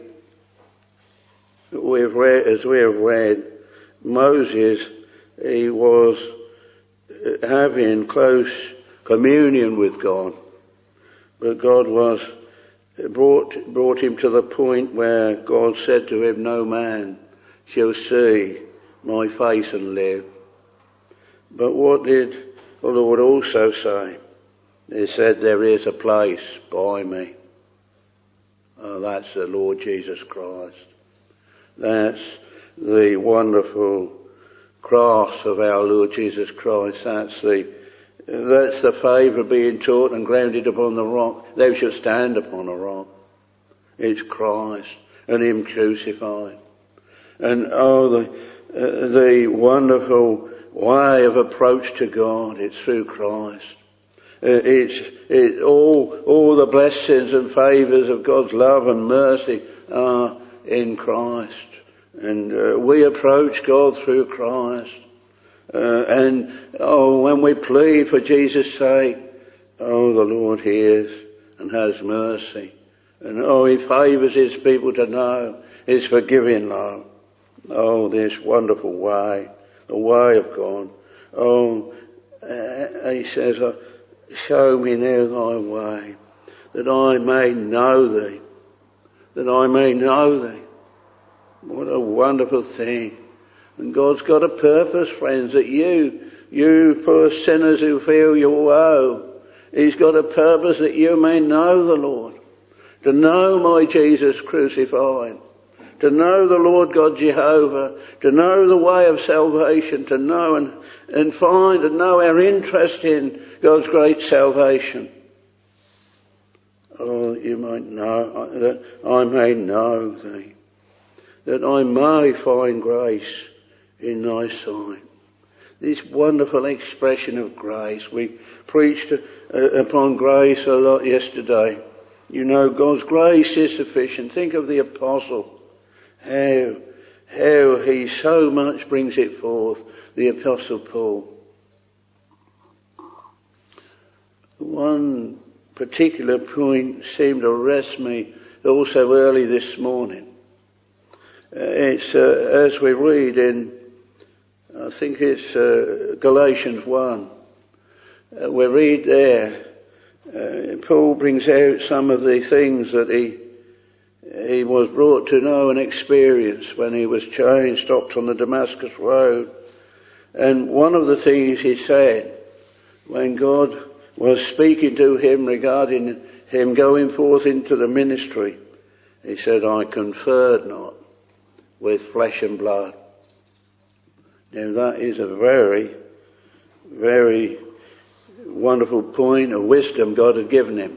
have read, Moses, he was having close communion with God, but God brought him to the point where God said to him, no man shall see my face and live. But what did the Lord also say? He said, there is a place by me. Oh, that's the Lord Jesus Christ. That's the wonderful cross of our Lord Jesus Christ. That's the favour being taught and grounded upon the rock. Thou shalt stand upon a rock. It's Christ and him crucified. And oh, the wonderful way of approach to God, it's through Christ. It's all the blessings and favours of God's love and mercy are in Christ. And we approach God through Christ. When we plead for Jesus' sake, oh, the Lord hears and has mercy. And oh, he favours his people to know his forgiving love. Oh, this wonderful way, the way of God. Oh, he says, show me now thy way, that I may know thee, that I may know thee. What a wonderful thing. And God's got a purpose, friends, that you poor sinners who feel your woe, he's got a purpose that you may know the Lord, to know my Jesus crucified, to know the Lord God Jehovah, to know the way of salvation, to know and find and know our interest in God's great salvation. Oh, you might know, that I may know thee, that I may find grace in thy sight. This wonderful expression of grace. We preached upon grace a lot yesterday. You know, God's grace is sufficient. Think of the apostle. How he so much brings it forth, the apostle Paul. One particular point seemed to arrest me also early this morning. It's as we read in, I think it's Galatians 1. We read there, Paul brings out some of the things that he was brought to know and experience when he was chained, stopped on the Damascus road. And one of the things he said when God was speaking to him regarding him going forth into the ministry, he said, I conferred not with flesh and blood. Now that is a very, very wonderful point of wisdom God had given him.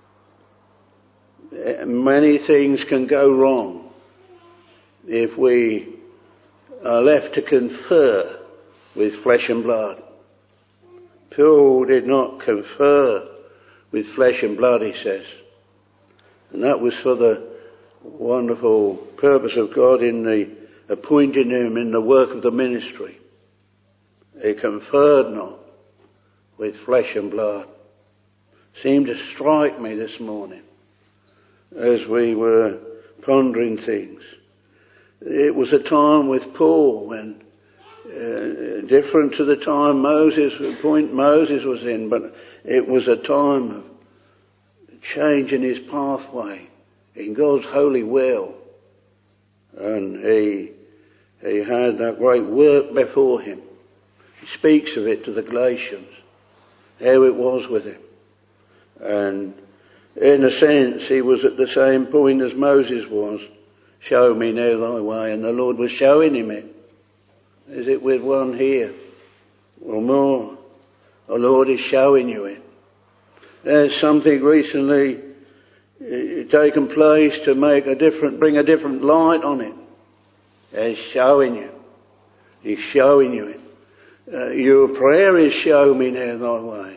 Many things can go wrong if we are left to confer with flesh and blood. Paul did not confer with flesh and blood, he says. And that was for the wonderful purpose of God in the appointing him in the work of the ministry. He conferred not with flesh and blood. Seemed to strike me this morning as we were pondering things. It was a time with Paul when, different to the time Moses was in, but it was a time of changing his pathway in God's holy will. And he had that great work before him. He speaks of it to the Galatians, how it was with him. And in a sense, he was at the same point as Moses was. Show me now thy way. And the Lord was showing him it. Is it with one here or more? The Lord is showing you it. There's something recently taken place to bring a different light on it. He's showing you. He's showing you it. Your prayer is show me now thy way.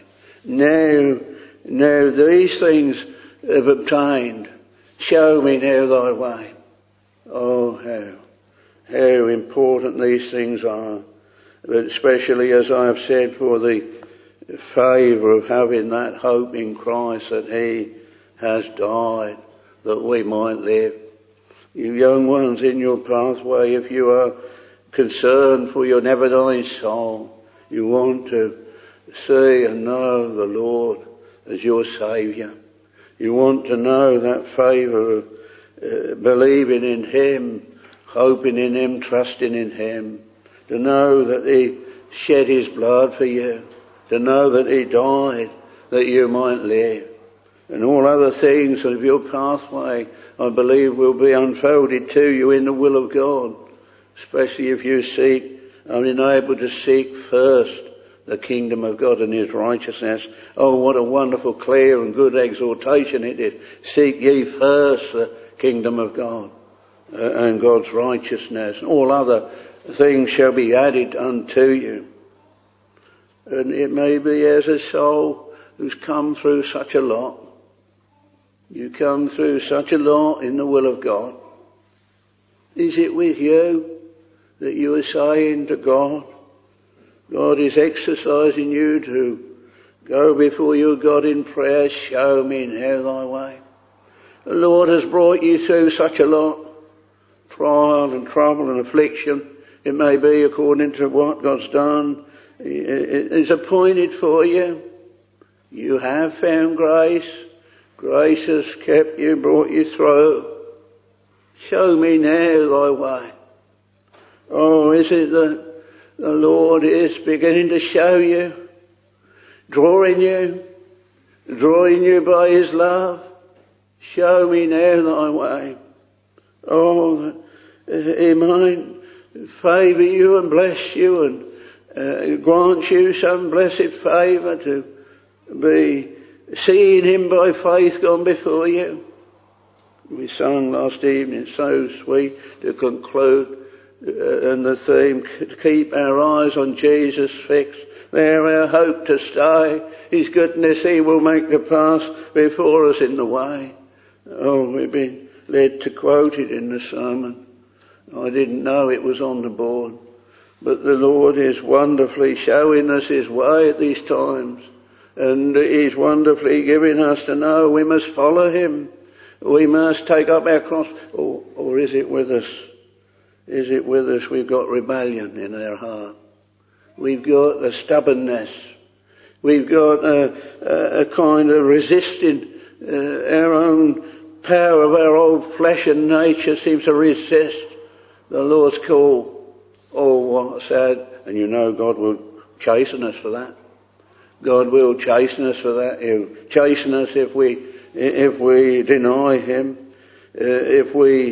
Now these things have obtained. Show me now thy way. Oh, how important these things are. But especially, as I have said, for the favour of having that hope in Christ that he has died that we might live. You young ones in your pathway, if you are concerned for your never dying soul, you want to see and know the Lord as your Saviour. You want to know that favour of believing in him, hoping in him, trusting in him. To know that he shed his blood for you. To know that he died that you might live. And all other things of your pathway, I believe, will be unfolded to you in the will of God. Especially if you are enabled to seek first the kingdom of God and his righteousness. Oh, what a wonderful, clear and good exhortation it is. Seek ye first the kingdom of God and God's righteousness. All other things shall be added unto you. And it may be as a soul who's come through such a lot. You come through such a lot in the will of God. Is it with you that you are saying to God, God is exercising you to go before your God in prayer, show me now thy way. The Lord has brought you through such a lot, trial and trouble and affliction. It may be according to what God's done. It is appointed for you. You have found grace. Grace has kept you, brought you through. Show me now thy way. Oh, is it that the Lord is beginning to show you, drawing you by his love? Show me now thy way. Oh, he might favour you and bless you and grant you some blessed favour to be seeing him by faith gone before you. We sung last evening, so sweet to conclude, and the theme, to keep our eyes on Jesus fixed, there our hope to stay, his goodness he will make to pass before us in the way. Oh, we've been led to quote it in the sermon. I didn't know it was on the board. But the Lord is wonderfully showing us his way at these times. And he's wonderfully giving us to know we must follow him. We must take up our cross. Or is it with us? Is it with us? We've got rebellion in our heart. We've got a stubbornness. We've got a kind of resisting our own power of our old flesh and nature seems to resist the Lord's call. Oh, what sad. And you know God will chasten us for that. God will chasten us for that. He'll chasten us if we deny him, if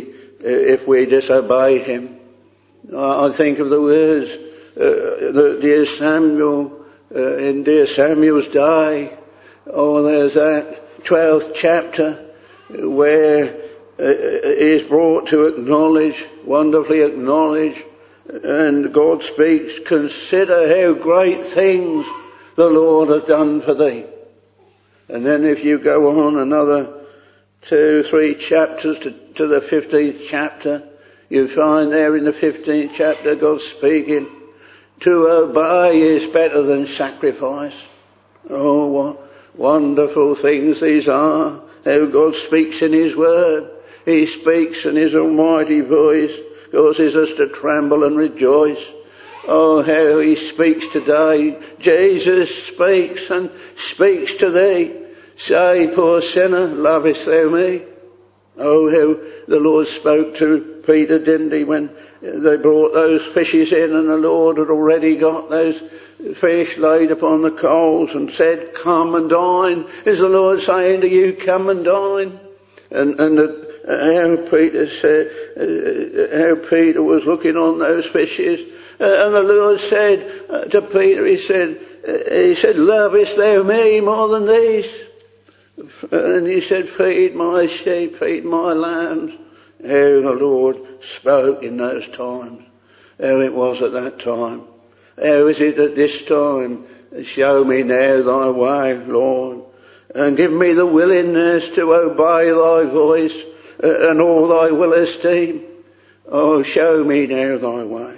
we disobey him. I think of the words that dear Samuel, in dear Samuel's day. Oh, there's that 12th chapter where he is brought to acknowledge, wonderfully acknowledge, and God speaks, consider how great things the Lord has done for thee. And then if you go on another 2-3 chapters to the 15th chapter, you find there in the 15th chapter God speaking, to obey is better than sacrifice. Oh, what wonderful things these are. How God speaks in His Word. He speaks in His almighty voice, causes us to tremble and rejoice. Oh, how He speaks today. Jesus speaks and speaks to thee. Say, poor sinner, lovest thou me? Oh, how the Lord spoke to Peter, didn't He, when they brought those fishes in and the Lord had already got those fish laid upon the coals and said, come and dine. Is the Lord saying to you, come and dine? And how Peter said, how Peter was looking on those fishes, and the Lord said to Peter, He said, lovest thou me more than these? And He said, feed my sheep, feed my lambs. How the Lord spoke in those times. How it was at that time. How is it at this time? Show me now thy way, Lord, and give me the willingness to obey thy voice and all thy will esteem. Oh, show me now thy way.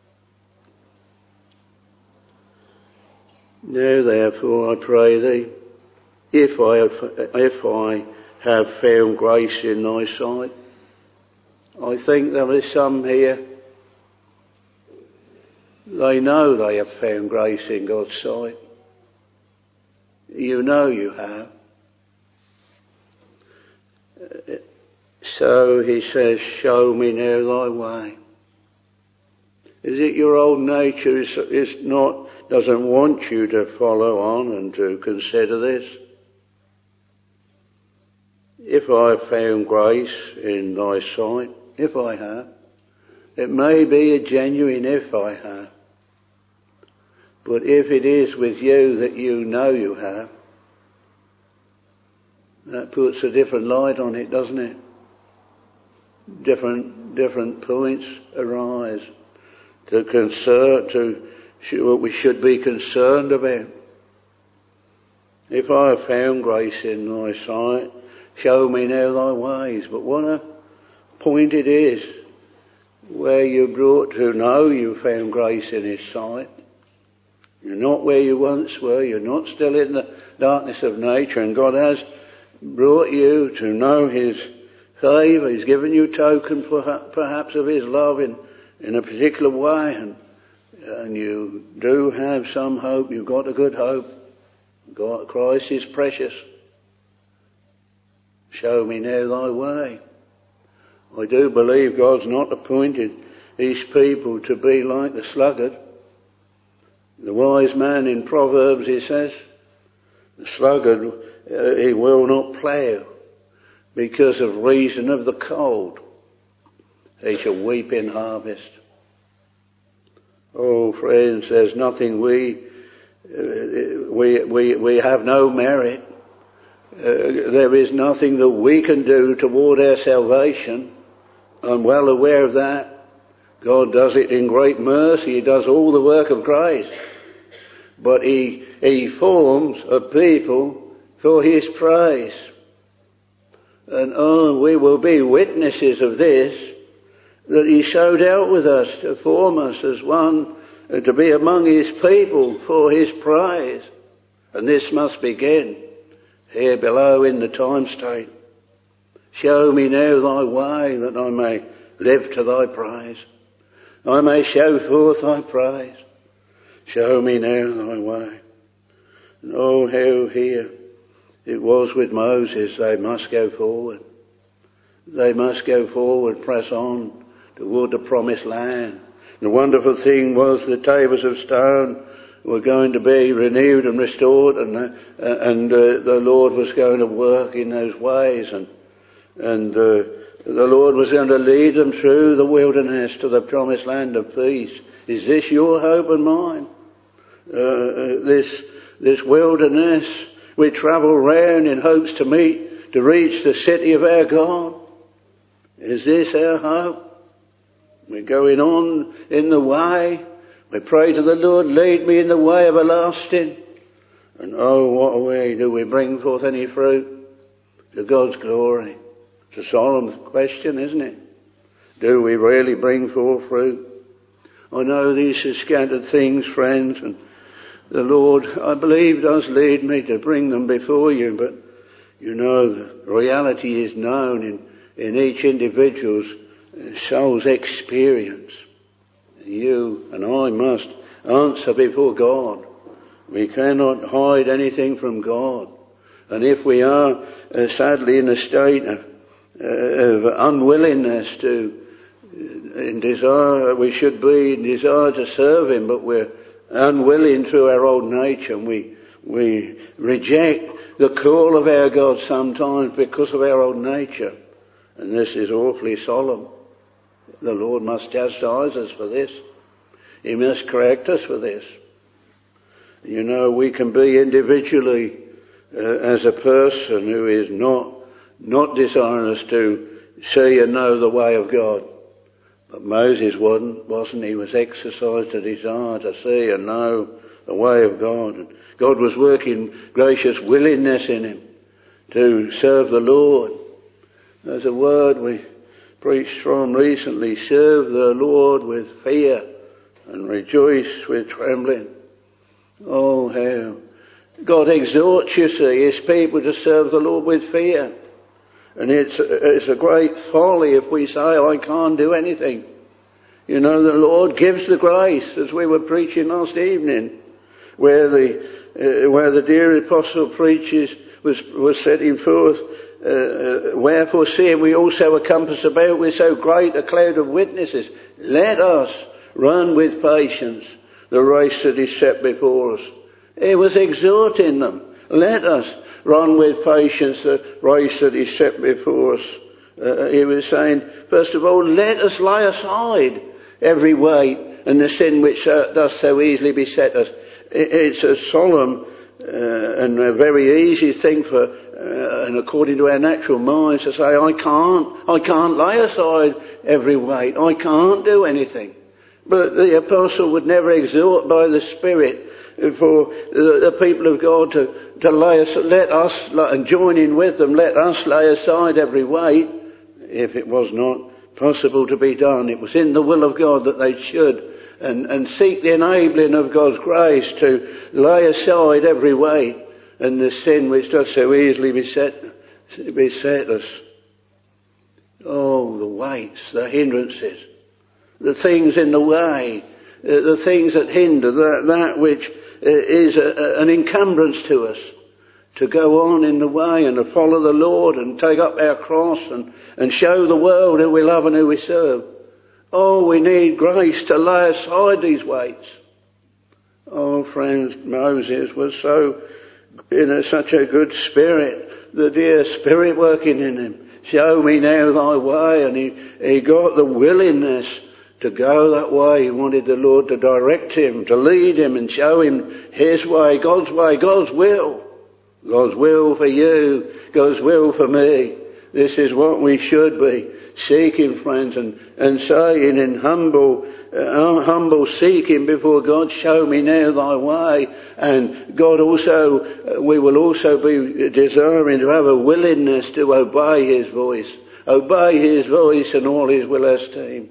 Now therefore I pray thee, if I have found grace in thy sight. I think there is some here, they know they have found grace in God's sight. You know you have. So He says, show me now thy way. Is it your old nature doesn't want you to follow on and to consider this? If I have found grace in thy sight, if I have, it may be a genuine if I have. But if it is with you that you know you have, that puts a different light on it, doesn't it? Different points arise what we should be concerned about. If I have found grace in thy sight, show me now thy ways. But what a point it is where you're brought to know you found grace in His sight. You're not where you once were. You're not still in the darkness of nature, and God has brought you to know His favour. He's given you token perhaps of His love in a particular way, and you do have some hope. You've got a good hope. God, Christ is precious. Show me now thy way. I do believe God's not appointed His people to be like the sluggard. The wise man in Proverbs, he says, the sluggard, he will not plough because of reason of the cold. He shall weep in harvest. Oh, friends, there's nothing we have no merit. There is nothing that we can do toward our salvation. I'm well aware of that. God does it in great mercy. He does all the work of grace. But He forms a people for His praise. And we will be witnesses of this, that He so dealt with us to form us as one, to be among His people for His praise. And this must begin here below in the time state. Show me now thy way, that I may live to thy praise. I may show forth thy praise. Show me now thy way. And oh, how here it was with Moses. They must go forward. They must go forward, press on toward the promised land. The wonderful thing was the tables of stone were going to be renewed and restored, and the Lord was going to work in those ways, and the Lord was going to lead them through the wilderness to the promised land of peace. Is this your hope and mine? This wilderness we travel round in hopes to reach the city of our God. Is this our hope? We're going on in the way. We pray to the Lord, lead me in the way everlasting. And oh, what a way do we bring forth any fruit to God's glory? It's a solemn question, isn't it? Do we really bring forth fruit? I know these are scattered things, friends, and the Lord, I believe, does lead me to bring them before you, but you know, the reality is known in each individual's soul's experience. You and I must answer before God. We cannot hide anything from God. And if we are sadly in a state of unwillingness in desire, we should be in desire to serve Him, but we're unwilling through our old nature, and we reject the call of our God sometimes because of our old nature. And this is awfully solemn. The Lord must chastise us for this. He must correct us for this. You know, we can be individually as a person who is not dishonest to see and know the way of God. But Moses wasn't. He was exercised a desire to see and know the way of God. And God was working gracious willingness in him to serve the Lord. There's a word we preached from recently: serve the Lord with fear and rejoice with trembling. Oh, how God exhorts, you see, His people to serve the Lord with fear. And it's a great folly if we say, I can't do anything. You know, the Lord gives the grace, as we were preaching last evening, where the dear apostle preaches, was setting forth, wherefore seeing we also are compassed about with so great a cloud of witnesses, let us run with patience the race that is set before us. He was exhorting them. Let us run with patience the race that is set before us. He was saying, first of all, let us lay aside every weight and the sin which does so easily beset us. It's a solemn and a very easy thing for, and according to our natural minds, to say, I can't lay aside every weight. I can't do anything. But the apostle would never exhort by the Spirit for the people of God to let us, and join in with them, let us lay aside every weight, if it was not possible to be done. It was in the will of God that they should, and seek the enabling of God's grace to lay aside every weight and the sin which does so easily beset us. Oh, the weights, the hindrances, the things in the way, the things that hinder, that which is an encumbrance to us, to go on in the way and to follow the Lord and take up our cross and show the world who we love and who we serve. Oh, we need grace to lay aside these weights. Oh, friends, Moses was so in such a good spirit, the dear Spirit working in him. Show me now thy way, and he got the willingness to go that way. He wanted the Lord to direct him, to lead him and show him His way, God's will. God's will for you, God's will for me. This is what we should be seeking, friends, and saying in humble seeking before God, show me now thy way. And God also, we will also be desiring to have a willingness to obey His voice and all His will esteem.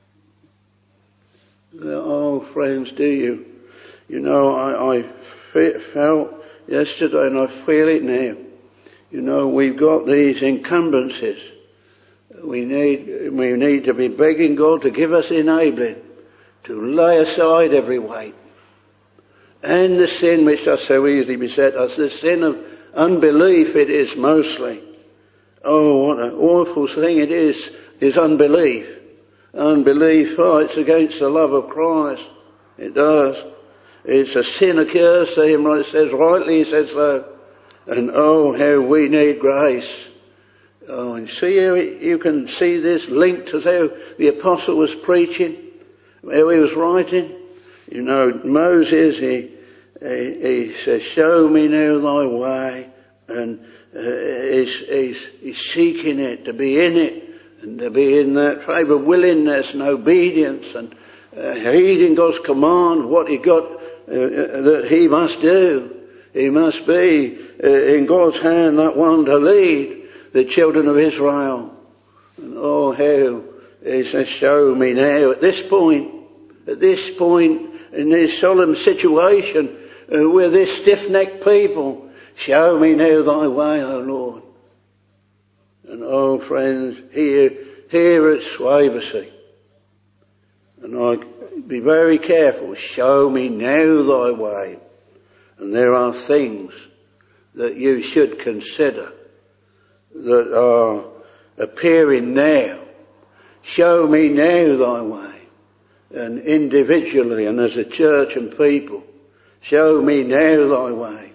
Oh, friends, do you? You know, I felt yesterday, and I feel it now. You know, we've got these encumbrances. We need to be begging God to give us enabling to lay aside every weight and the sin which does so easily beset us. The sin of unbelief, it is mostly. Oh, what an awful thing it is unbelief. Unbelief fights against the love of Christ. It does. It's a sin occurs to him, it says rightly, he says so. And oh, how we need grace. Oh, and see how you can see this linked to how the apostle was preaching, how he was writing. You know, Moses, he says, show me now thy way. And he's seeking it, to be in it, and to be in that favour, willingness and obedience, and heeding God's command, what he got that he must do. He must be in God's hand, that one to lead the children of Israel. And oh, how he says, show me now. At this point, in this solemn situation, we're this stiff-necked people. Show me now thy way, O Lord. And oh friends, here at Swaversea, and I be very careful, show me now thy way. And there are things that you should consider that are appearing now. Show me now thy way. And individually and as a church and people, show me now thy way.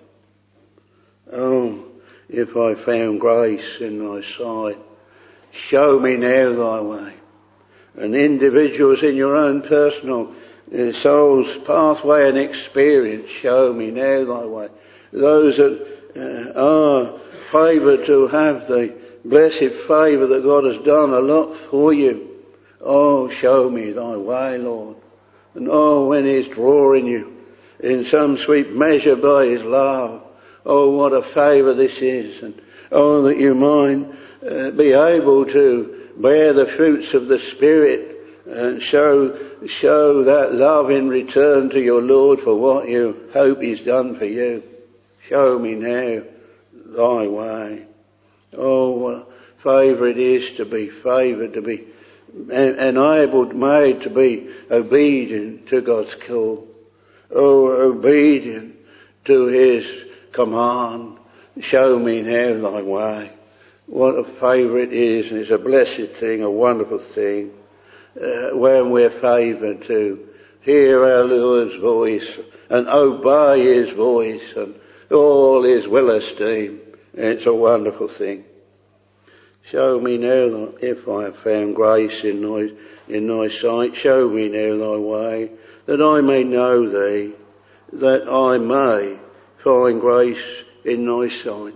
Oh, if I found grace in thy sight, show me now thy way. And individuals in your own personal soul's pathway and experience, show me now thy way. Those that are favoured to have the blessed favour that God has done a lot for you, oh, show me thy way, Lord. And oh, when he's drawing you in some sweet measure by his love, oh, what a favour this is. And oh, that you might be able to bear the fruits of the Spirit and show that love in return to your Lord for what you hope he's done for you. Show me now thy way. Oh, what a favour it is to be favoured, to be enabled, made to be obedient to God's call. Oh, obedient to his command. Show me now thy way. What a favour it is, and it's a blessed thing, a wonderful thing, when we're favoured to hear our Lord's voice and obey his voice and all his will esteem. It's a wonderful thing. Show me now if I have found grace in thy sight. Show me now thy way, that I may know thee, that I may find grace in thy sight.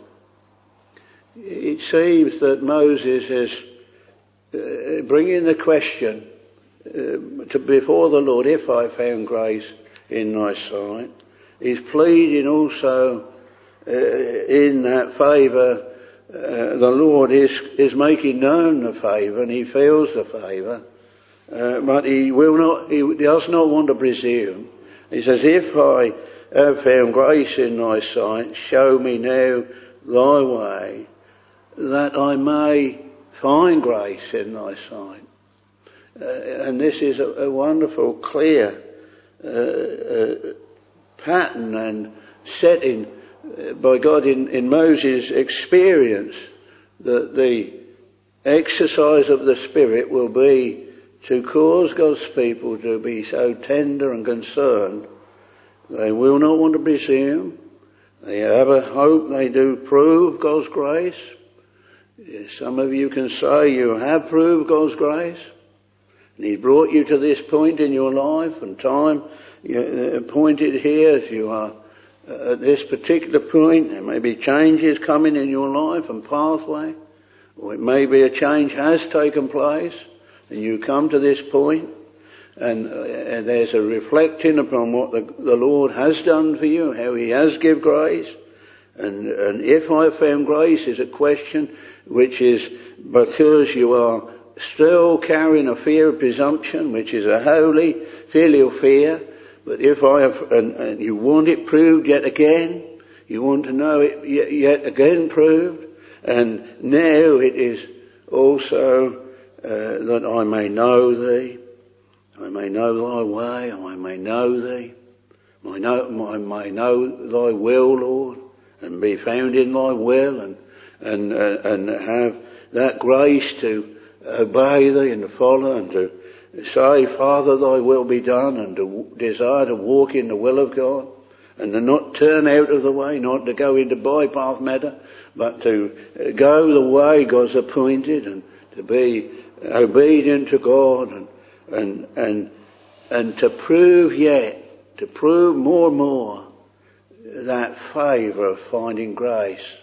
It seems that Moses is bringing the question before the Lord, if I found grace in thy sight. He's pleading also in that favour. The Lord is making known the favour, and he feels the favour, but he does not want to presume. He says, if I have found grace in thy sight, show me now thy way, that I may find grace in thy sight. And this is a wonderful, clear pattern and setting by God in Moses' experience, that the exercise of the Spirit will be to cause God's people to be so tender and concerned. They will not want to presume. They have a hope they do prove God's grace. Some of you can say you have proved God's grace, and he's brought you to this point in your life and time appointed here as you are at this particular point. There may be changes coming in your life and pathway, or it may be a change has taken place and you come to this point and there's a reflecting upon what the Lord has done for you, how he has given grace. And if I have found grace is a question which is because you are still carrying a fear of presumption, which is a holy filial fear. But if I have, and you want it proved yet again, you want to know it yet again proved, and now it is also that I may know thee, I may know thy way, I may know thee, I may know thy will, Lord, and be found in thy will, and have that grace to obey thee and to follow and to say, Father, thy will be done, and to desire to walk in the will of God, and to not turn out of the way, not to go into bypath matter, but to go the way God's appointed, and to be obedient to God, and to prove more and more that favour of finding grace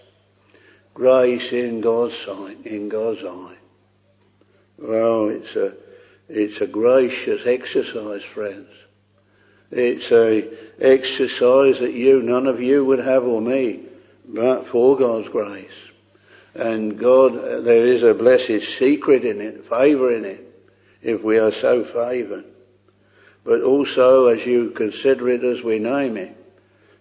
in God's sight, in God's eye. Well, it's a gracious exercise, friends. It's a exercise that none of you would have, or me, but for God's grace. And God, there is a blessed secret in it, favour in it, if we are so favoured. But also, as you consider it as we name it,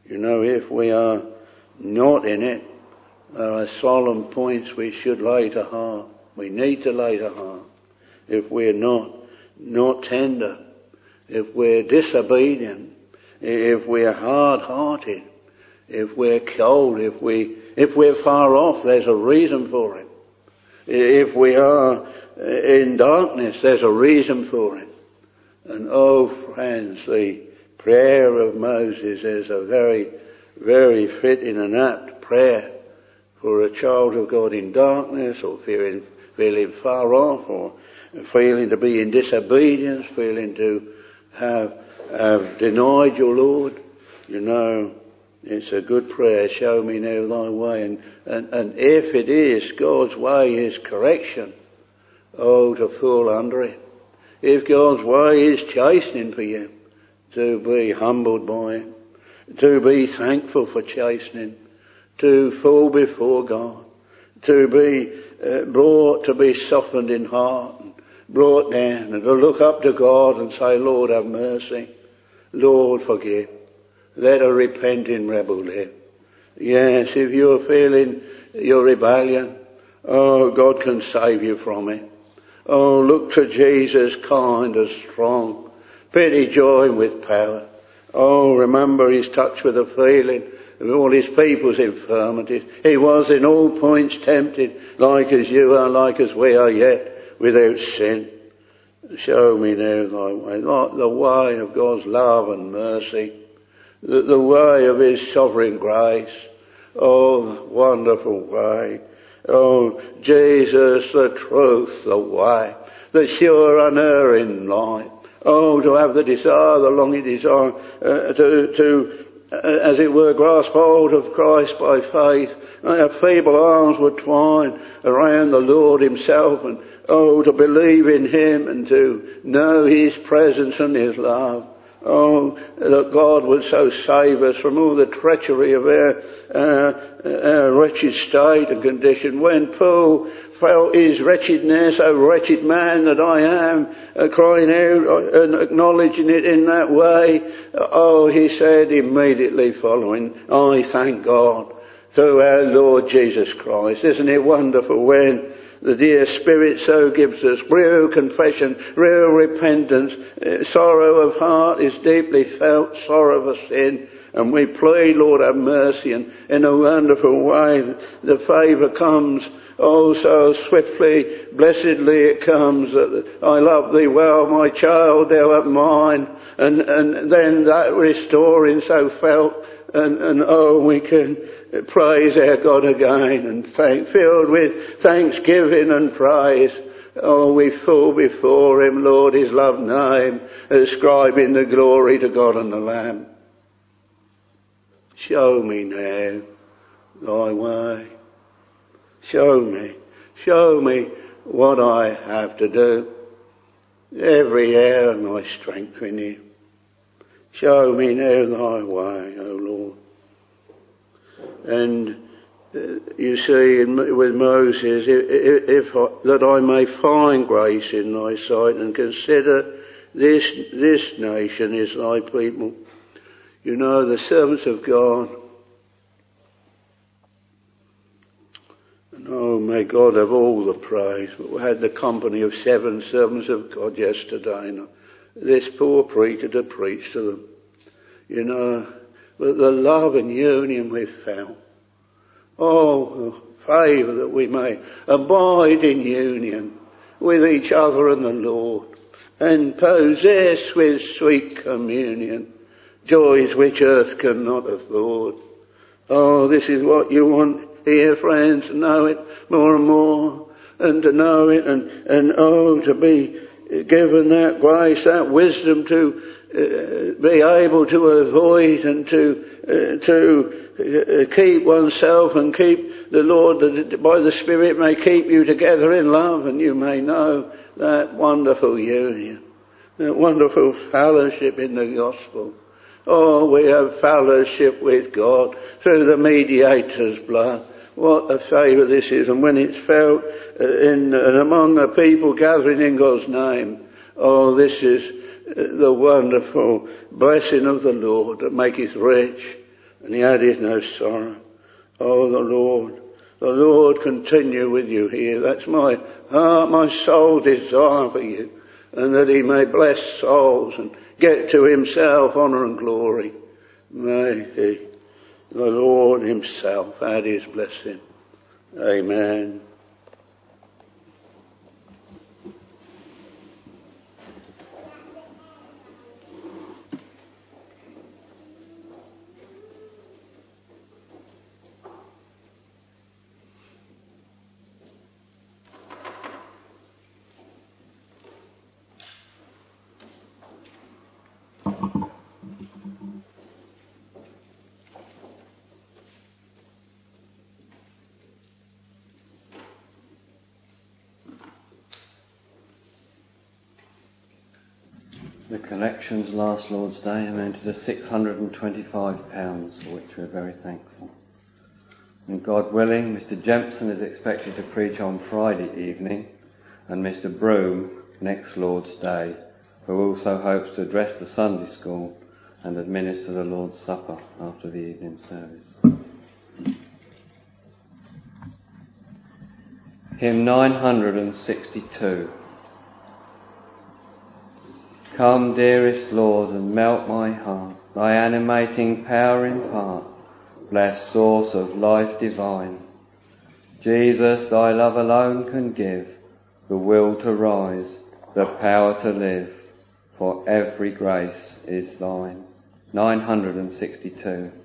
You know, if we are not in it, there are solemn points we should lay to heart. We need to lay to heart. If we're not tender, if we're disobedient, if we're hard-hearted, if we're cold, if we're far off, there's a reason for it. If we are in darkness, there's a reason for it. And oh friends, the prayer of Moses is a very, very fitting and apt prayer for a child of God in darkness, or feeling far off, or feeling to be in disobedience, feeling to have denied your Lord. You know, it's a good prayer. Show me now thy way. And if it is, God's way is correction, oh, to fall under it. If God's way is chastening for you, to be humbled by it, to be thankful for chastening, to fall before God, to be brought to be softened in heart, and brought down, and to look up to God and say, Lord, have mercy. Lord, forgive. Let a repenting rebel live. Yes, if you're feeling your rebellion, oh, God can save you from it. Oh, look to Jesus, kind and strong, pity, joy with power. Oh, remember He's touched with the feeling of all His people's infirmities. He was in all points tempted, like as you are, like as we are, yet without sin. Show me now thy way, the way of God's love and mercy, the way of His sovereign grace. Oh, the wonderful way. Oh, Jesus, the truth, the way, the sure unerring light. Oh, to have the desire, the longing desire, to as it were, grasp hold of Christ by faith. Our feeble arms would twine around the Lord Himself, and oh, to believe in Him and to know His presence and His love. Oh, that God would so save us from all the treachery of our wretched state and condition. When Paul felt his wretchedness, O wretched man that I am, crying out and acknowledging it in that way, oh, he said immediately following, I thank God through our Lord Jesus Christ. Isn't it wonderful when the dear Spirit so gives us real confession, real repentance, sorrow of heart is deeply felt, sorrow of sin, and we plead, Lord, have mercy, and in a wonderful way the favour comes, oh, so swiftly, blessedly it comes, that I love thee well, my child, thou art mine, and then that restoring so felt, and oh, we can praise our God again, and filled with thanksgiving and praise. Oh, we fall before Him, Lord, His loved name, ascribing the glory to God and the Lamb. Show me now thy way. Show me what I have to do. Every hour my strength in You. Show me now thy way, O Lord. And you see, with Moses, if that I may find grace in Thy sight, and consider this nation is Thy people. You know, the servants of God. And oh, may God have all the praise. But we had the company of 7 servants of God yesterday, and this poor preacher to preach to them. You know, but the love and union we've found. Oh, the favour that we may abide in union with each other and the Lord, and possess with sweet communion joys which earth cannot afford. Oh, this is what you want here, friends, to know it more and more, and to know it, and oh, to be given that grace, that wisdom to be able to avoid and to keep oneself and keep the Lord, that by the Spirit may keep you together in love, and you may know that wonderful union, that wonderful fellowship in the gospel. Oh, we have fellowship with God through the mediator's blood. What a favour this is, and when it's felt in and among the people gathering in God's name, oh, this is the wonderful blessing of the Lord that maketh rich and he addeth no sorrow. Oh, the Lord continue with you here. That's my heart, my soul desire for you, and that he may bless souls and get to himself honour and glory. May he, the Lord himself, add his blessing. Amen. The collections last Lord's Day amounted to £625, for which we're very thankful. And God willing, Mr. Jempson is expected to preach on Friday evening, and Mr. Broom next Lord's Day, who also hopes to address the Sunday school and administer the Lord's Supper after the evening service. Hymn 962. Come, dearest Lord, and melt my heart, thy animating power impart, blessed source of life divine. Jesus, thy love alone can give the will to rise, the power to live, for every grace is thine. 962.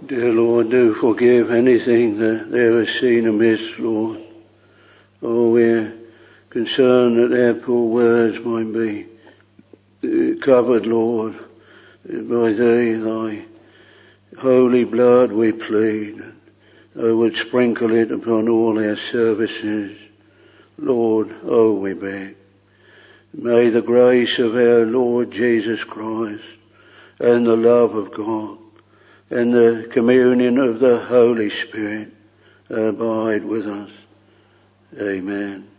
Dear Lord, do forgive anything that they have seen amiss, Lord. Oh, we're concerned that their poor words might be covered, Lord, by thy holy blood we plead. I would sprinkle it upon all our services. Lord, oh, we beg. May the grace of our Lord Jesus Christ and the love of God and the communion of the Holy Spirit abide with us. Amen.